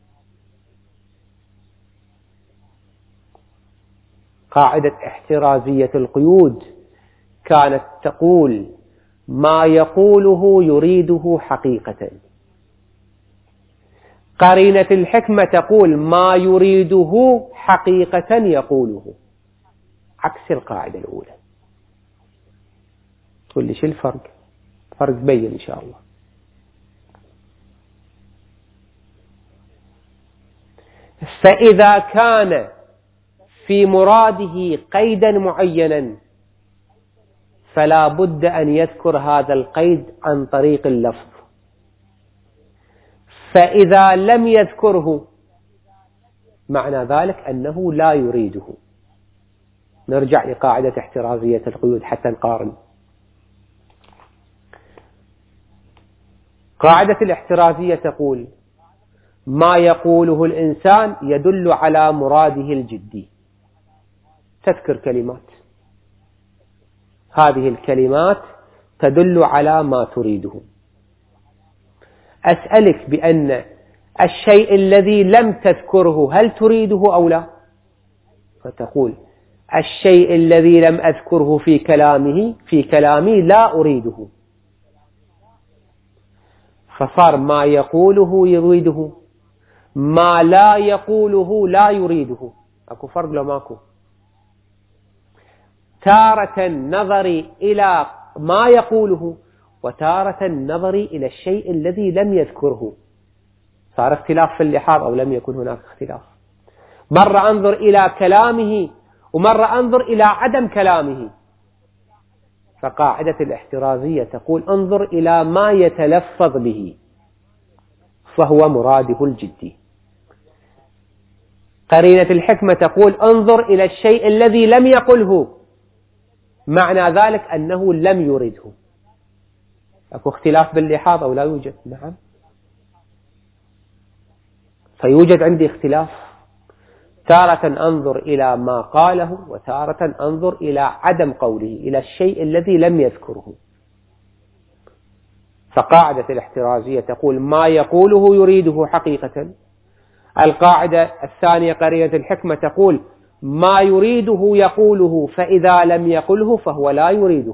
قاعدة احترازية القيود كانت تقول: ما يقوله يريده حقيقة. قرينة الحكمة تقول: ما يريده حقيقة يقوله، عكس القاعدة الأولى. تقول لي شو الفرق؟ فرق بين إن شاء الله. فإذا كان في مراده قيدا معينا فلا بد أن يذكر هذا القيد عن طريق اللفظ. فإذا لم يذكره معنى ذلك أنه لا يريده. نرجع لقاعدة احترازية القيود حتى نقارن. قاعدة الاحترازية تقول: ما يقوله الإنسان يدل على مراده الجدي. تذكر كلمات، هذه الكلمات تدل على ما تريده. أسألك بأن الشيء الذي لم تذكره هل تريده أو لا؟ فتقول: الشيء الذي لم أذكره في كلامي لا أريده. فصار ما يقوله يريده، ما لا يقوله لا يريده. أكو فرق لو ماكو؟ تارة النظر إلى ما يقوله وتارة النظر إلى الشيء الذي لم يذكره. صار اختلاف في اللحاظ أو لم يكن هناك اختلاف. مرة أنظر إلى كلامه ومرة أنظر إلى عدم كلامه. فقاعدة الاحترازية تقول: انظر إلى ما يتلفظ به فهو مراده الجدي. قرينة الحكمة تقول: انظر إلى الشيء الذي لم يقله، معنى ذلك أنه لم يرده. أكو اختلاف باللحاظ أو لا يوجد؟ نعم. فيوجد عندي اختلاف. تارة أنظر إلى ما قاله وتارة أنظر إلى عدم قوله، إلى الشيء الذي لم يذكره. فقاعدة الاحترازية تقول: ما يقوله يريده حقيقة. القاعدة الثانية قرينة الحكمة تقول: ما يريده يقوله، فإذا لم يقله فهو لا يريده.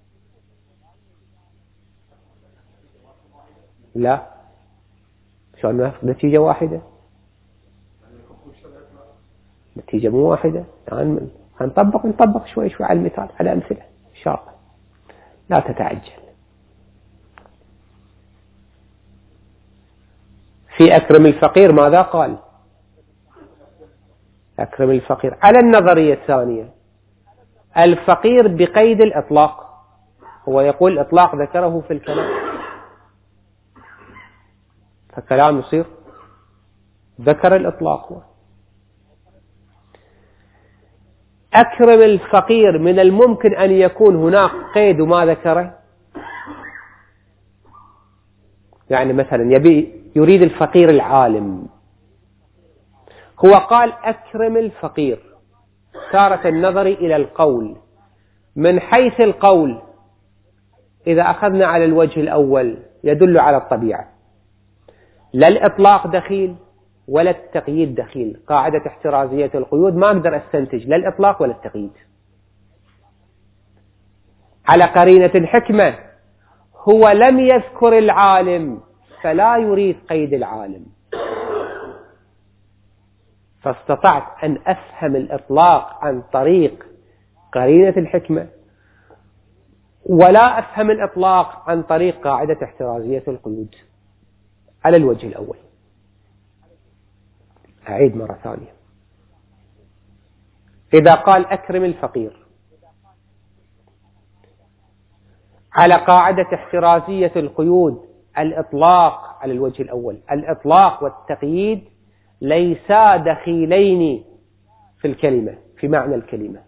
لا، شلون نتيجة واحدة؟ نتيجة مو واحدة. يعني نطبق شوي على المثال، على أمثلة إن شاء الله. لا تتعجل. في أكرم الفقير ماذا قال؟ أكرم الفقير على النظرية الثانية الفقير بقيد الإطلاق. هو يقول الإطلاق ذكره في الكلام، فكلام يصير ذكر الإطلاق. هو أكرم الفقير من الممكن أن يكون هناك قيد وما ذكره. يعني مثلا يريد الفقير العالم، هو قال أكرم الفقير. تارة النظر إلى القول. من حيث القول إذا أخذنا على الوجه الأول يدل على الطبيعة، لا الإطلاق دخيل ولا التقييد دخيل. قاعدة احترازية القيود ما أقدر أستنتج لا الإطلاق ولا التقييد. على قرينة الحكمة هو لم يذكر العالم فلا يريد قيد العالم. فاستطعت أن أفهم الإطلاق عن طريق قرينة الحكمة، ولا أفهم الإطلاق عن طريق قاعدة احترازية القيود. على الوجه الأول، أعيد مرة ثانية، إذا قال أكرم الفقير على قاعدة احترازية القيود، الإطلاق على الوجه الأول، الإطلاق والتقييد ليسا دخيلين في الكلمة، في معنى الكلمة.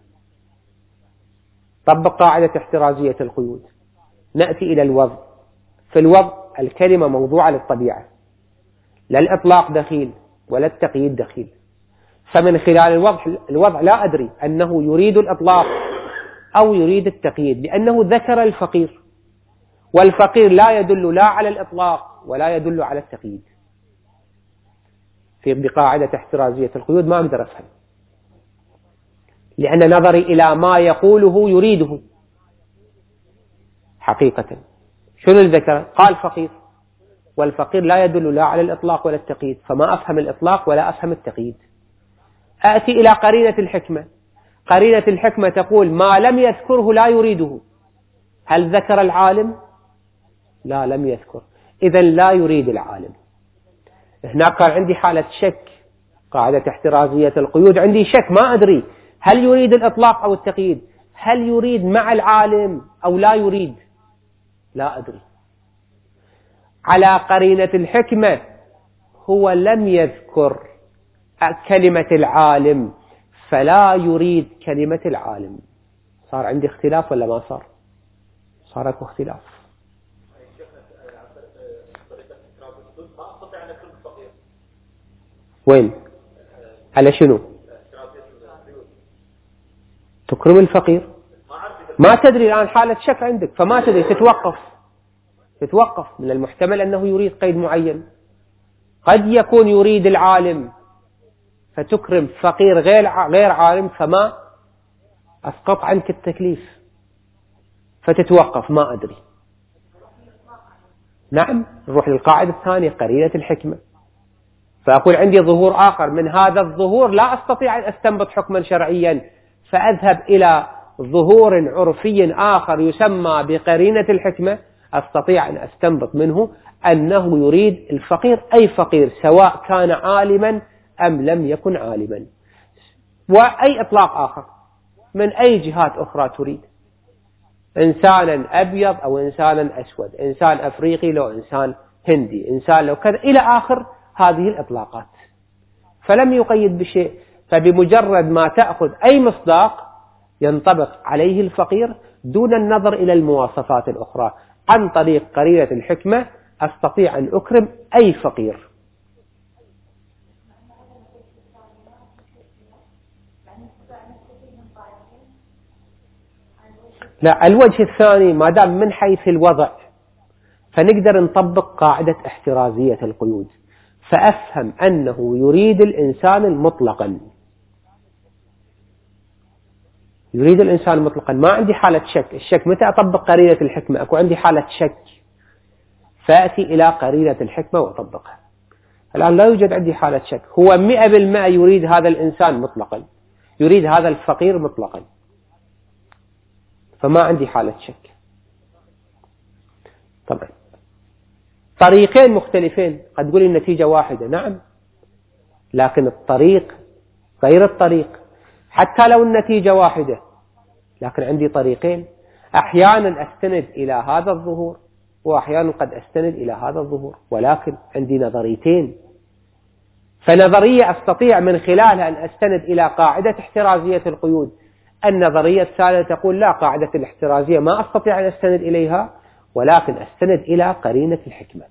طبق قاعدة احترازية القيود، نأتي إلى الوضع. في الوضع الكلمة موضوعة للطبيعة، لا الإطلاق دخيل ولا التقييد دخيل. فمن خلال الوضع لا أدري أنه يريد الإطلاق أو يريد التقييد، لأنه ذكر الفقير، والفقير لا يدل لا على الإطلاق ولا يدل على التقييد. في بقاعدة احترازية القيود ما أقدر أفهم، لأن نظري إلى ما يقوله يريده حقيقة. شنو الذكر؟ قال فقير، والفقير لا يدل لا على الإطلاق ولا التقييد، فما أفهم الإطلاق ولا أفهم التقييد. أأتي إلى قرينة الحكمة، قرينة الحكمة تقول ما لم يذكره لا يريده. هل ذكر العالم؟ لا، لم يذكر، إذن لا يريد العالم. هناك كان عندي حالة شك، قاعدة احترازية القيود عندي شك، ما أدري هل يريد الإطلاق أو التقييد، هل يريد مع العالم أو لا يريد، لا أدري. على قرينة الحكمة هو لم يذكر كلمة العالم فلا يريد كلمة العالم. صار عندي اختلاف ولا ما صار؟ صار اكو اختلاف. وين؟ على شنو؟ تكرم الفقير، ما تدري الآن، حالة شك عندك فما تدري، تتوقف. من المحتمل أنه يريد قيد معين، قد يكون يريد العالم فتكرم فقير غير عالم، فما أسقط عنك التكليف، فتتوقف ما أدري. نعم، نروح للقاعدة الثانية، قرينة الحكمة، فأقول عندي ظهور آخر، من هذا الظهور لا أستطيع أن أستنبط حكما شرعيا، فأذهب إلى ظهور عرفي آخر يسمى بقرينة الحكمة، أستطيع أن أستنبط منه أنه يريد الفقير، أي فقير، سواء كان عالما أم لم يكن عالما. وأي إطلاق آخر من أي جهات أخرى تريد، إنسانا أبيض أو إنسانا أسود، إنسان أفريقي لو إنسان هندي، إنسان لو كذا إلى آخر هذه الإطلاقات، فلم يقيد بشيء. فبمجرد ما تأخذ أي مصداق ينطبق عليه الفقير دون النظر إلى المواصفات الأخرى، عن طريق قرينة الحكمة أستطيع أن أكرم أي فقير. لا، الوجه الثاني ما دام من حيث الوضع، فنقدر نطبق قاعدة احترازية القيود، فأفهم أنه يريد الإنسان مطلقا، يريد الإنسان مطلقا، ما عندي حالة شك. الشك متى أطبق قرينة الحكمة؟ أكو عندي حالة شك، فأتي إلى قرينة الحكمة وأطبقها. الآن لا يوجد عندي حالة شك، هو 100% يريد هذا الإنسان مطلقا، يريد هذا الفقير مطلقا، فما عندي حالة شك. طبعا طريقين مختلفين، قد تقول النتيجة واحدة، نعم، لكن الطريق غير الطريق. حتى لو النتيجة واحدة، لكن عندي طريقين، أحيانا أستند إلى هذا الظهور، وأحيانا قد أستند إلى هذا الظهور، ولكن عندي نظريتين. فنظرية أستطيع من خلالها أن أستند إلى قاعدة احترازية القيود، النظرية الثالثة تقول لا، قاعدة الاحترازية ما أستطيع أن أستند إليها، ولكن أستند إلى قرينة الحكمة.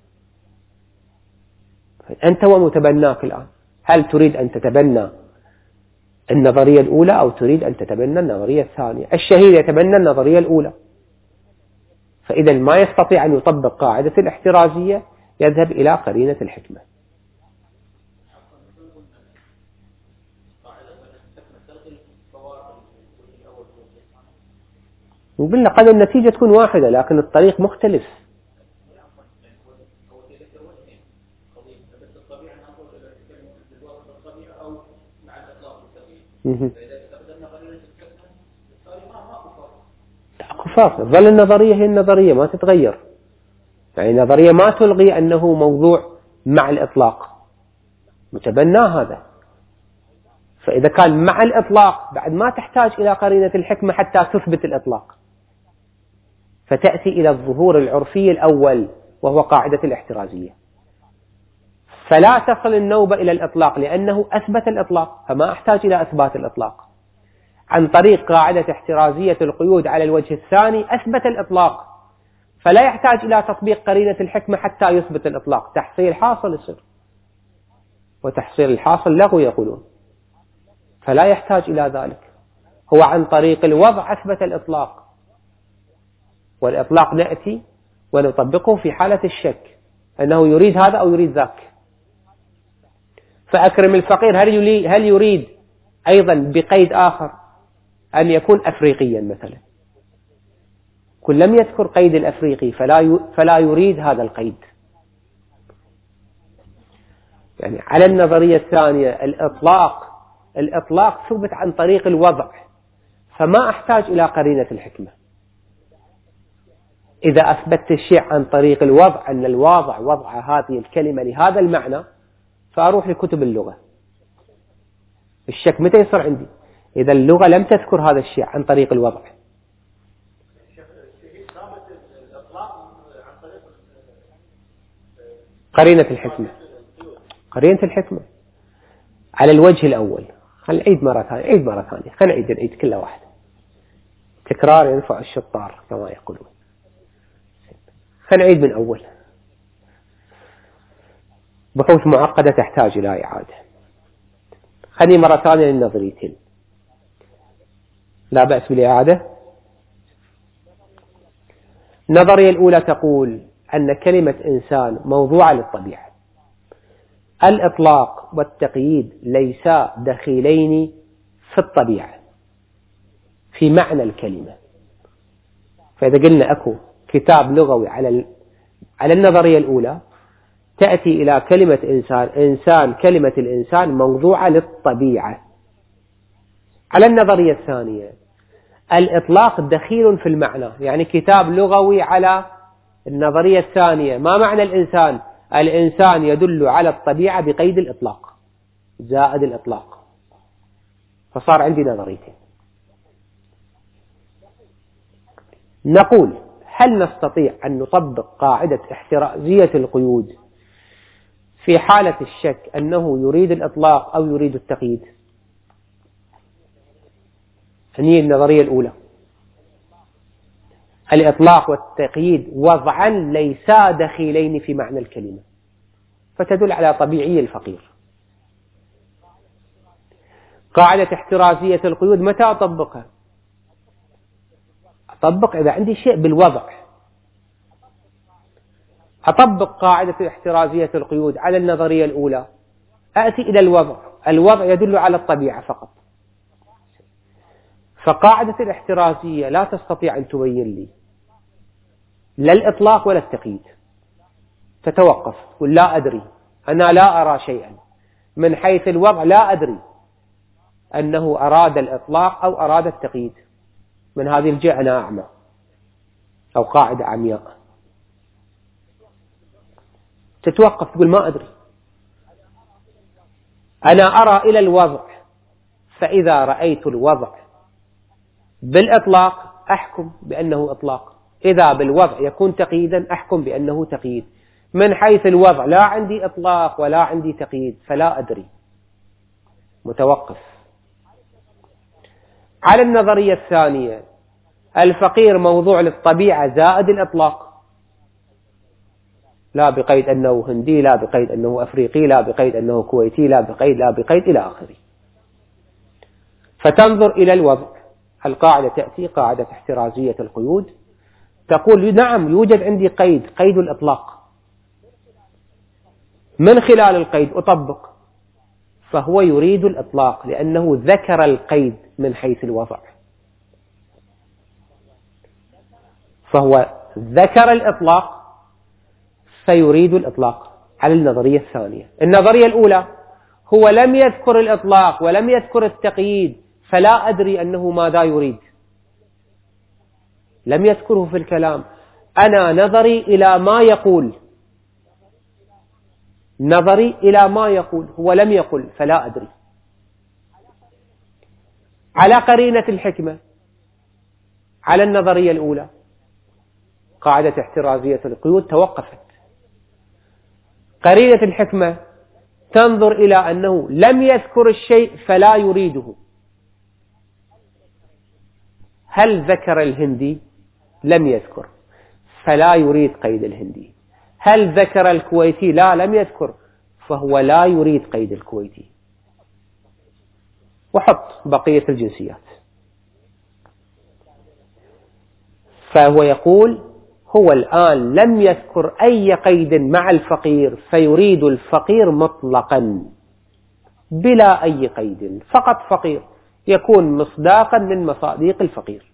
أنت ومتبناك الآن، هل تريد أن تتبنى النظرية الأولى أو تريد أن تتبنى النظرية الثانية؟ الشهيد يتبنى النظرية الأولى، فإذا ما يستطيع أن يطبق قاعدة الاحترازية يذهب إلى قرينة الحكمة. قلنا قد النتيجة تكون واحدة لكن الطريق مختلف. اكو فرق، ظل النظرية هي النظرية ما تتغير، يعني النظرية ما تلغي أنه موضوع مع الإطلاق، متبنى هذا. فإذا كان مع الإطلاق بعد ما تحتاج إلى قرينة الحكمة حتى تثبت الإطلاق، فتأتي إلى الظهور العرفي الأول وهو قاعدة الاحترازية، فلا تصل النوبة إلى الإطلاق لأنه أثبت الإطلاق، فما أحتاج إلى إثبات الإطلاق. عن طريق قاعدة احترازية القيود على الوجه الثاني أثبت الإطلاق، فلا يحتاج إلى تطبيق قرينة الحكمة حتى يثبت الإطلاق، تحصيل حاصل يصير، وتحصيل الحاصل لغو يقولون، فلا يحتاج إلى ذلك. هو عن طريق الوضع أثبت الإطلاق، والإطلاق نأتي ونطبقه في حالة الشك أنه يريد هذا أو يريد ذاك. فأكرم الفقير هل يريد أيضا بقيد آخر أن يكون أفريقيا مثلا؟ كل لم يذكر قيد الأفريقي فلا يريد هذا القيد. يعني على النظرية الثانية الإطلاق ثبت عن طريق الوضع، فما أحتاج إلى قرينة الحكمة. إذا أثبتت الشيء عن طريق الوضع أن الواضع وضع هذه الكلمة لهذا المعنى، فأروح لكتب اللغة. الشك متى يصير عندي؟ إذا اللغة لم تذكر هذا الشيء عن طريق الوضع. قرينة الحكمة، قرينة الحكمة على الوجه الأول. خلينا نعيد مرة ثانية، خلينا نعيد كل واحدة، تكرار ينفع الشطار كما يقولون. خلينا نعيد من أول، بحوث معقدة تحتاج إلى إعادة. خليني مرة ثانية للنظريتين، لا بأس بالإعادة. النظرية الأولى تقول أن كلمة إنسان موضوعة للطبيعة، الإطلاق والتقييد ليسا دخيلين في الطبيعة في معنى الكلمة. فإذا قلنا أكو كتاب لغوي على النظرية الأولى، تأتي إلى كلمة إنسان كلمة الإنسان موضوعة للطبيعة. على النظرية الثانية الإطلاق دخيل في المعنى، يعني كتاب لغوي على النظرية الثانية. ما معنى الإنسان؟ الإنسان يدل على الطبيعة بقيد الإطلاق زائد الإطلاق، فصار عندي نظريتين. نقول هل نستطيع أن نطبق قاعدة احترازية القيود في حالة الشك أنه يريد الإطلاق أو يريد التقييد؟ هذه النظرية الأولى، الإطلاق والتقييد وضعا ليسا دخيلين في معنى الكلمة، فتدل على طبيعي الفقير. قاعدة احترازية القيود متى أطبقها؟ أطبق إذا عندي شيء بالوضع. أطبق قاعدة احترازية القيود على النظرية الأولى، أأتي إلى الوضع يدل على الطبيعة فقط. فقاعدة الاحترازية لا تستطيع أن تبين لي لا الإطلاق ولا التقييد، تتوقف، تقول لا أدري، أنا لا أرى شيئا من حيث الوضع، لا أدري أنه أراد الإطلاق أو أراد التقييد، من هذه الجهة أنا أعمى، أو قاعدة عمياء. تتوقف، تقول ما أدري، أنا أرى إلى الوضع، فإذا رأيت الوضع بالإطلاق أحكم بأنه إطلاق، إذا بالوضع يكون تقييدا أحكم بأنه تقييد. من حيث الوضع لا عندي إطلاق ولا عندي تقييد، فلا أدري، متوقف. على النظرية الثانية الفقير موضوع للطبيعة زائد الإطلاق، لا بقيد أنه هندي، لا بقيد أنه أفريقي، لا بقيد أنه كويتي، لا بقيد إلى آخره. فتنظر إلى الوضع. القاعدة تأتي قاعدة احترازية القيود تقول نعم يوجد عندي قيد الإطلاق، من خلال القيد أطبق، فهو يريد الإطلاق لأنه ذكر القيد من حيث الوضع، فهو ذكر الإطلاق فيريد الإطلاق على النظرية الثانية. النظرية الأولى هو لم يذكر الإطلاق ولم يذكر التقييد، فلا أدري أنه ماذا يريد، لم يذكره في الكلام. أنا نظري إلى ما يقول، نظري إلى ما يقول، هو لم يقل فلا أدري. على قرينة الحكمة، على النظرية الأولى قاعدة احترازية القيود توقفت. قرينة الحكمة تنظر إلى أنه لم يذكر الشيء فلا يريده. هل ذكر الهندي؟ لم يذكر فلا يريد قيد الهندي. هل ذكر الكويتي؟ لا، لم يذكر، فهو لا يريد قيد الكويتي. وحط بقية الجنسيات. فهو يقول هو الآن لم يذكر أي قيد مع الفقير، فيريد الفقير مطلقا بلا أي قيد، فقط فقير، يكون مصداقا من مصادق الفقير.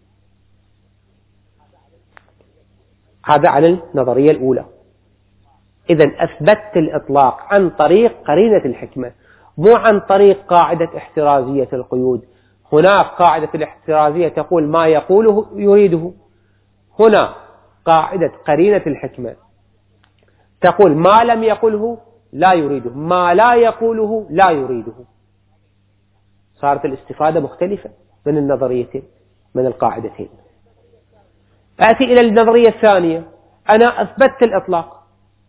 هذا على النظرية الأولى. إذن أثبت الإطلاق عن طريق قرينة الحكمة، مو عن طريق قاعدة احترازية القيود. هناك قاعدة الاحترازية تقول ما يقوله يريده، هنا قاعدة قرينة الحكمة تقول ما لم يقله لا يريده، ما لا يقوله لا يريده. صارت الاستفادة مختلفة من النظريتين، من القاعدتين. آتي إلى النظرية الثانية، أنا أثبتت الإطلاق،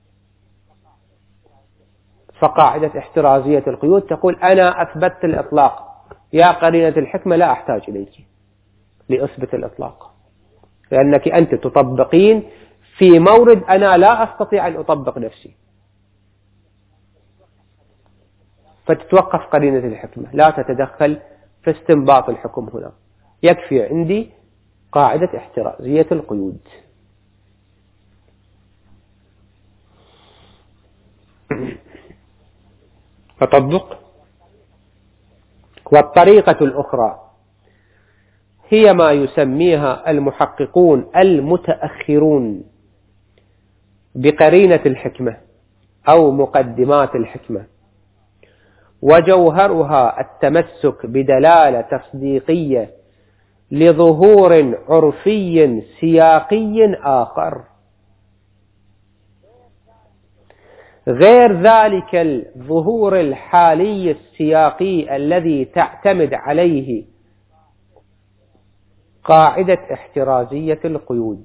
فقاعدة احترازية القيود تقول أنا أثبتت الإطلاق، يا قرينة الحكمة لا أحتاج إليك لأثبت الإطلاق، لأنك أنت تطبقين في مورد أنا لا أستطيع أن أطبق نفسي، فتتوقف قرينة الحكمة، لا تتدخل في استنباط الحكم هنا، يكفي عندي قاعدة احترازية القيود. تطبق. والطريقة الأخرى هي ما يسميها المحققون المتأخرون بقرينة الحكمة أو مقدمات الحكمة، وجوهرها التمسك بدلالة تصديقية لظهور عرفي سياقي آخر غير ذلك الظهور الحالي السياقي الذي تعتمد عليه قاعدة احترازية القيود.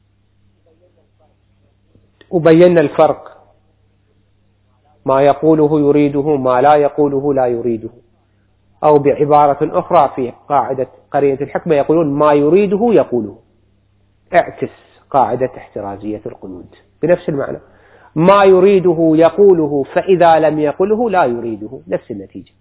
وبينا الفرق، ما يقوله يريده، ما لا يقوله لا يريده. أو بعبارة أخرى في قاعدة قرينة الحكمة يقولون ما يريده يقوله، اعكس قاعدة احترازية القيود بنفس المعنى، ما يريده يقوله، فإذا لم يقله لا يريده، نفس النتيجة.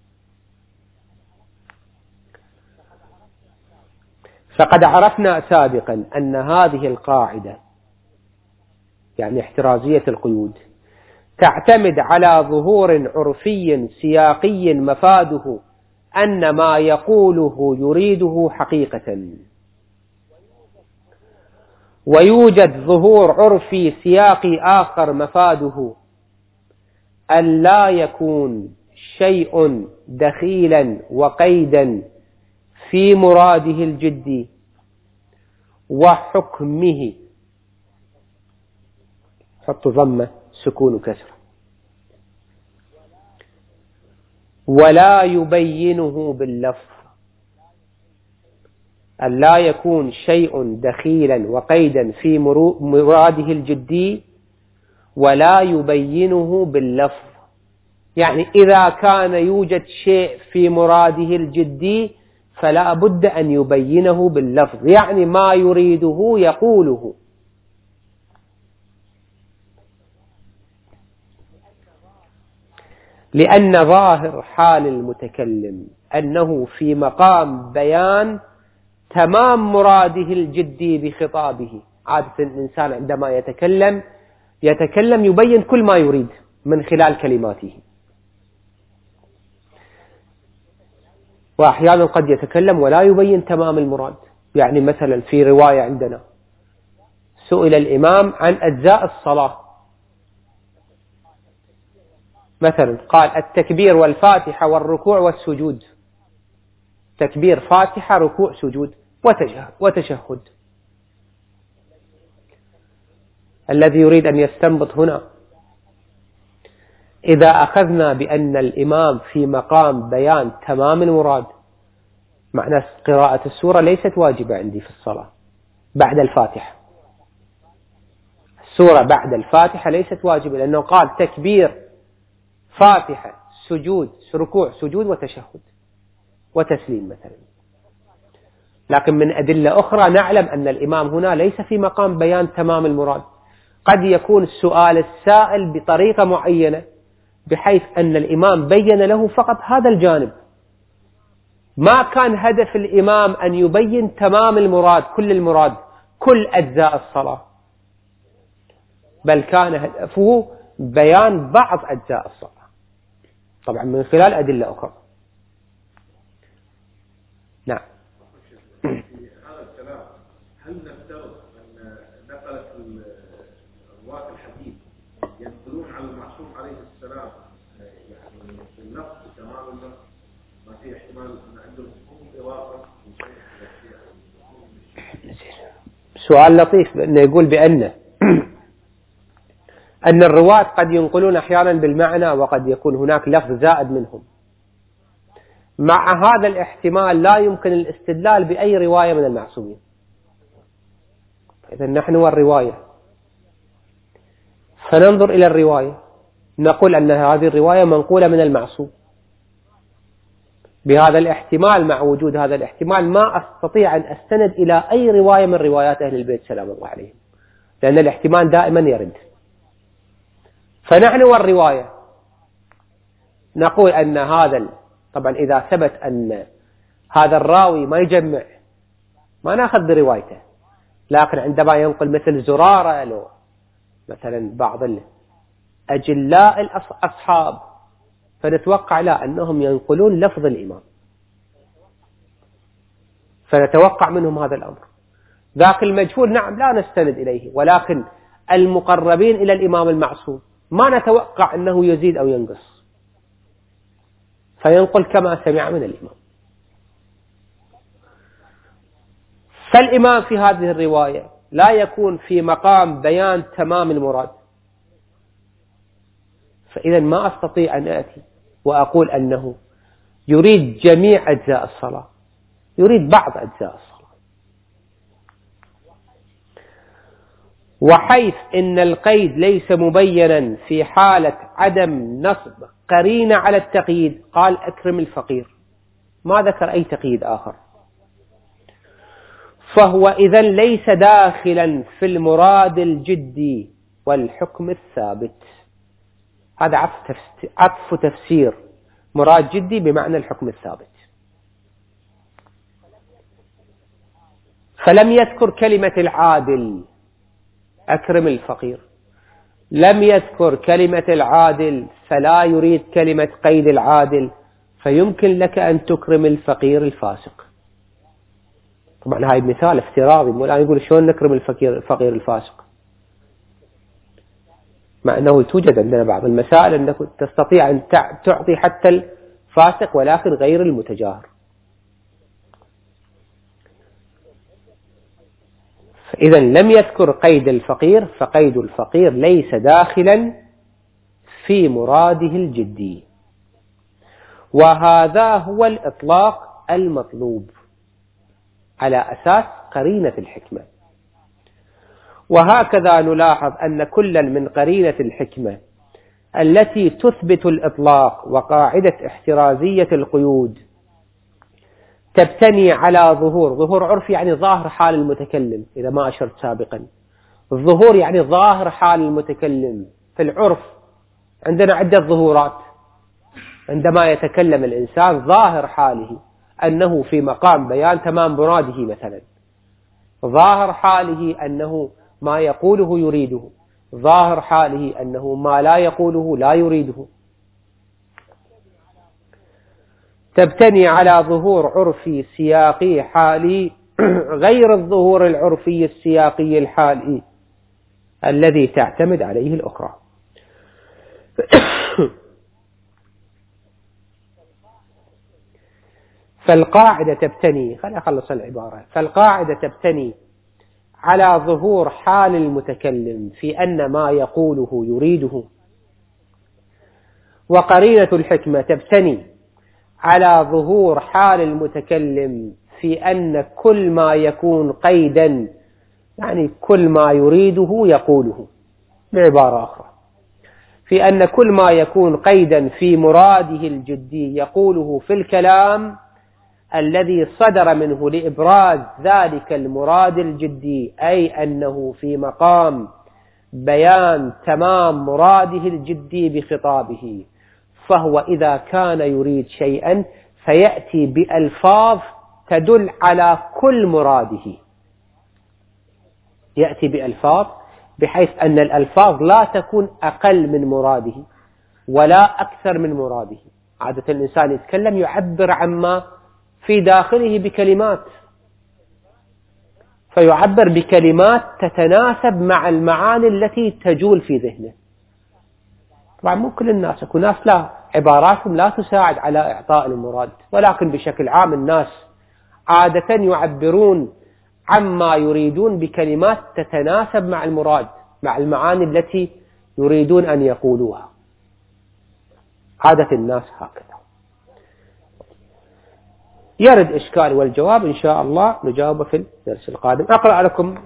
فقد عرفنا سابقا أن هذه القاعدة يعني احترازية القيود تعتمد على ظهور عرفي سياقي مفاده أن ما يقوله يريده حقيقة، ويوجد ظهور عرفي سياقي آخر مفاده أن لا يكون شيء دخيلا وقيدا في مراده الجدي وحكمه، حط ضمة سكون كسر، ولا يبينه باللفظ، أن لا يكون شيء دخيلا وقيدا في مراده الجدي ولا يبينه باللفظ. يعني إذا كان يوجد شيء في مراده الجدي فلا بد أن يبينه باللفظ، يعني ما يريده يقوله. لأن ظاهر حال المتكلم أنه في مقام بيان تمام مراده الجدي بخطابه. عادة الإنسان عندما يتكلم يبين كل ما يريد من خلال كلماته، وأحيانا قد يتكلم ولا يبين تمام المراد. يعني مثلا في رواية عندنا سئل الإمام عن أجزاء الصلاة، مثلا قال التكبير والفاتحة والركوع والسجود، تكبير فاتحة ركوع سجود وتشهد. الذي يريد أن يستنبط هنا إذا أخذنا بأن الإمام في مقام بيان تمام المراد، معنى قراءة السورة ليست واجبة عندي في الصلاة بعد الفاتحة، السورة بعد الفاتحة ليست واجبة، لأنه قال تكبير فاتحة سجود ركوع سجود وتشهد وتسليم مثلا. لكن من أدلة أخرى نعلم أن الإمام هنا ليس في مقام بيان تمام المراد، قد يكون السؤال السائل بطريقة معينة بحيث أن الإمام بين له فقط هذا الجانب، ما كان هدف الإمام أن يبين تمام المراد كل المراد كل أجزاء الصلاة، بل كان هدفه بيان بعض أجزاء الصلاة، طبعا من خلال أدلة أخرى. نعم. هذا الكلام هل نفترض أن نقلت رواة الحديث ينقلون على المعصوم عليه السلام يعني اللفظ تمام اللفظ، ما في احتمال أن عندهم إضافة؟ سؤال لطيف، أنه يقول بأن الرواة قد ينقلون أحيانا بالمعنى وقد يكون هناك لفظ زائد منهم. مع هذا الاحتمال لا يمكن الاستدلال بأي رواية من المعصومين. إذا نحن والرواية فننظر إلى الرواية نقول أن هذه الرواية منقولة من المعصوم. بهذا الاحتمال مع وجود هذا الاحتمال ما أستطيع أن أستند إلى أي رواية من روايات أهل البيت سلام الله عليهم، لأن الاحتمال دائما يرد. فنحن والرواية نقول أن هذا طبعا إذا ثبت أن هذا الراوي ما يجمع ما نأخذ بروايته، لكن عندما ينقل مثل زرارة لو مثلا بعض أجلاء الأصحاب فنتوقع لا أنهم ينقلون لفظ الإمام، فنتوقع منهم هذا الأمر. ذاك المجهول نعم لا نستند إليه، ولكن المقربين إلى الإمام المعصوم ما نتوقع أنه يزيد أو ينقص، فينقل كما سمع من الإمام. فالإمام في هذه الرواية لا يكون في مقام بيان تمام المراد، فإذا ما أستطيع أن أتي وأقول أنه يريد جميع أجزاء الصلاة، يريد بعض أجزاء الصلاة. وحيث إن القيد ليس مبينا في حالة عدم نصب قرينة على التقييد قال أكرم الفقير، ما ذكر أي تقييد آخر، فهو إذن ليس داخلا في المراد الجدي والحكم الثابت. هذا عطف تفسير مراد جدي بمعنى الحكم الثابت. فلم يذكر كلمة العادل أكرم الفقير، لم يذكر كلمة العادل فلا يريد كلمة قيد العادل، فيمكن لك أن تكرم الفقير الفاسق. طبعا هاي مثال افتراضي، والآن يقول شلون نكرم الفقير الفاسق، مع أنه توجد عندنا بعض المسائل أنك تستطيع أن تعطي حتى الفاسق ولكن غير المتجاهر. إذا لم يذكر قيد الفقير، فقيد الفقير ليس داخلا في مراده الجدي، وهذا هو الإطلاق المطلوب على أساس قرينة الحكمة. وهكذا نلاحظ أن كلا من قرينة الحكمة التي تثبت الإطلاق وقاعدة احترازية القيود تبتني على ظهور عرفي، يعني ظاهر حال المتكلم. إذا ما أشرت سابقا الظهور يعني ظاهر حال المتكلم. في العرف عندنا عدة ظهورات، عندما يتكلم الإنسان ظاهر حاله أنه في مقام بيان تمام مراده، مثلا ظاهر حاله أنه ما يقوله يريده، ظاهر حاله أنه ما لا يقوله لا يريده. تبتني على ظهور عرفي سياقي حالي غير الظهور العرفي السياقي الحالي الذي تعتمد عليه الأخرى. فالقاعدة تبتني، خليني أخلص العبارة، فالقاعدة تبتني على ظهور حال المتكلم في أن ما يقوله يريده، وقرينة الحكمة تبتني على ظهور حال المتكلم في أن كل ما يكون قيدا، يعني كل ما يريده يقوله، بعبارة أخرى في أن كل ما يكون قيدا في مراده الجدي يقوله في الكلام الذي صدر منه لإبراز ذلك المراد الجدي، أي أنه في مقام بيان تمام مراده الجدي بخطابه، فهو إذا كان يريد شيئا فيأتي بألفاظ تدل على كل مراده، يأتي بألفاظ بحيث أن الألفاظ لا تكون أقل من مراده ولا أكثر من مراده. عادة الإنسان يتكلم يعبر عما في داخله بكلمات، فيعبر بكلمات تتناسب مع المعاني التي تجول في ذهنه. طبعا مو كل الناس، اكو ناس لا عباراتهم لا تساعد على إعطاء المراد، ولكن بشكل عام الناس عادة يعبرون عما يريدون بكلمات تتناسب مع المراد، مع المعاني التي يريدون أن يقولوها. عادة الناس هكذا. يرد إشكال والجواب إن شاء الله نجاوبه في الدرس القادم. أقرأ لكم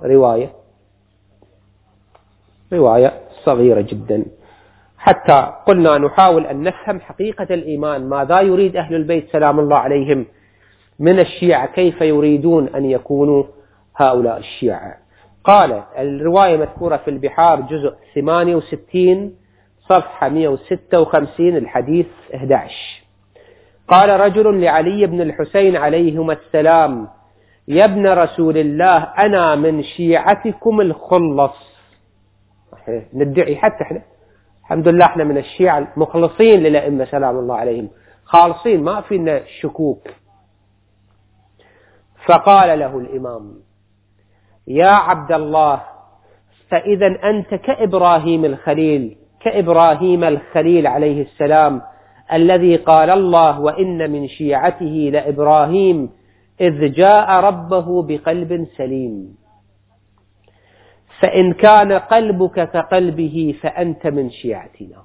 رواية صغيرة جدا حتى قلنا نحاول أن نفهم حقيقة الإيمان، ماذا يريد أهل البيت سلام الله عليهم من الشيعة، كيف يريدون أن يكونوا هؤلاء الشيعة. قال الرواية مذكورة في البحار جزء 68 صفحة 156 الحديث 11. قال رجل لعلي بن الحسين عليهما السلام: يا ابن رسول الله أنا من شيعتكم الخلص. ندعي حتى احنا الحمد لله احنا من الشيعة المخلصين للأئمة سلام الله عليهم، خالصين ما فينا شكوك. فقال له الإمام: يا عبد الله فإذا أنت كإبراهيم الخليل عليه السلام الذي قال الله: وإن من شيعته لإبراهيم إذ جاء ربه بقلب سليم. فإن كان قلبك كقلبه فأنت من شيعتنا،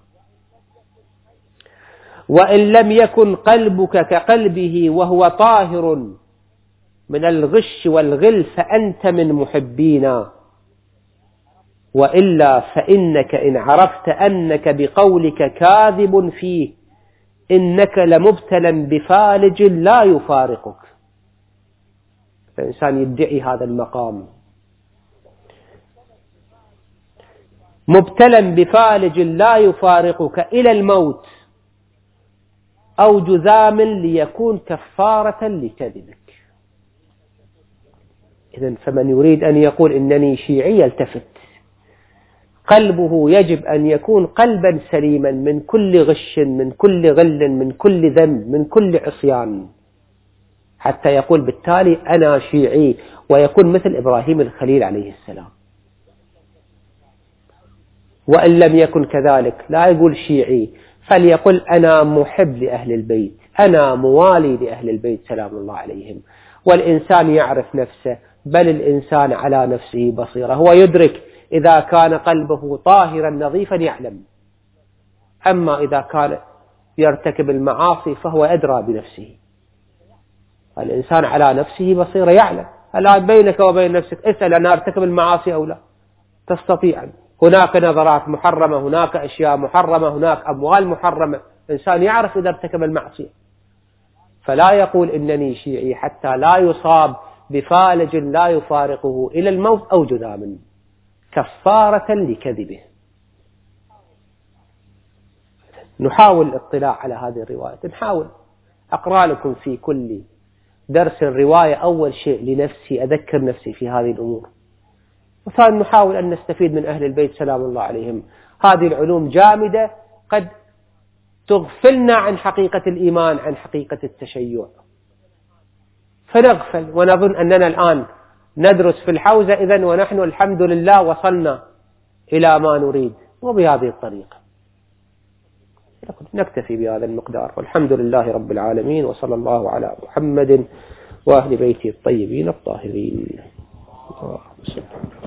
وإن لم يكن قلبك كقلبه وهو طاهر من الغش والغل فأنت من محبينا، وإلا فإنك إن عرفت أنك بقولك كاذب فيه إنك لمبتلا بفالج لا يفارقك. فإنسان يدعي هذا المقام، مبتلا بفالج لا يفارقك إلى الموت أو جذام ليكون كفارة لكذبك. إذن فمن يريد أن يقول إنني شيعي يلتفت، قلبه يجب أن يكون قلبا سليما من كل غش، من كل غل، من كل ذنب، من كل عصيان، حتى يقول بالتالي أنا شيعي، ويكون مثل إبراهيم الخليل عليه السلام. وإن لم يكن كذلك لا يقول شيعي، فليقل أنا محب لأهل البيت، أنا موالي لأهل البيت سلام الله عليهم. والإنسان يعرف نفسه، بل الإنسان على نفسه بصيرة، هو يدرك إذا كان قلبه طاهرا نظيفا يعلم، أما إذا كان يرتكب المعاصي فهو أدرى بنفسه. الإنسان على نفسه بصيرة يعلم. الآن بينك وبين نفسك اسأل أنا أرتكب المعاصي أو لا، تستطيع. هناك نظرات محرمة، هناك أشياء محرمة، هناك أموال محرمة، إنسان يعرف إذا ارتكب المعصية. فلا يقول إنني شيعي حتى لا يصاب بفالج لا يفارقه إلى الموت أو جذام كفارة لكذبه. نحاول الاطلاع على هذه الرواية، نحاول أقرأ لكم في كل درس رواية أول شيء لنفسي، أذكر نفسي في هذه الأمور، وثاني نحاول أن نستفيد من أهل البيت سلام الله عليهم. هذه العلوم جامدة قد تغفلنا عن حقيقة الإيمان، عن حقيقة التشيع، فنغفل ونظن أننا الآن ندرس في الحوزة إذن ونحن الحمد لله وصلنا إلى ما نريد، وبهذه الطريقة نكتفي بهذا المقدار، والحمد لله رب العالمين، وصلى الله على محمد وأهل بيته الطيبين الطاهرين.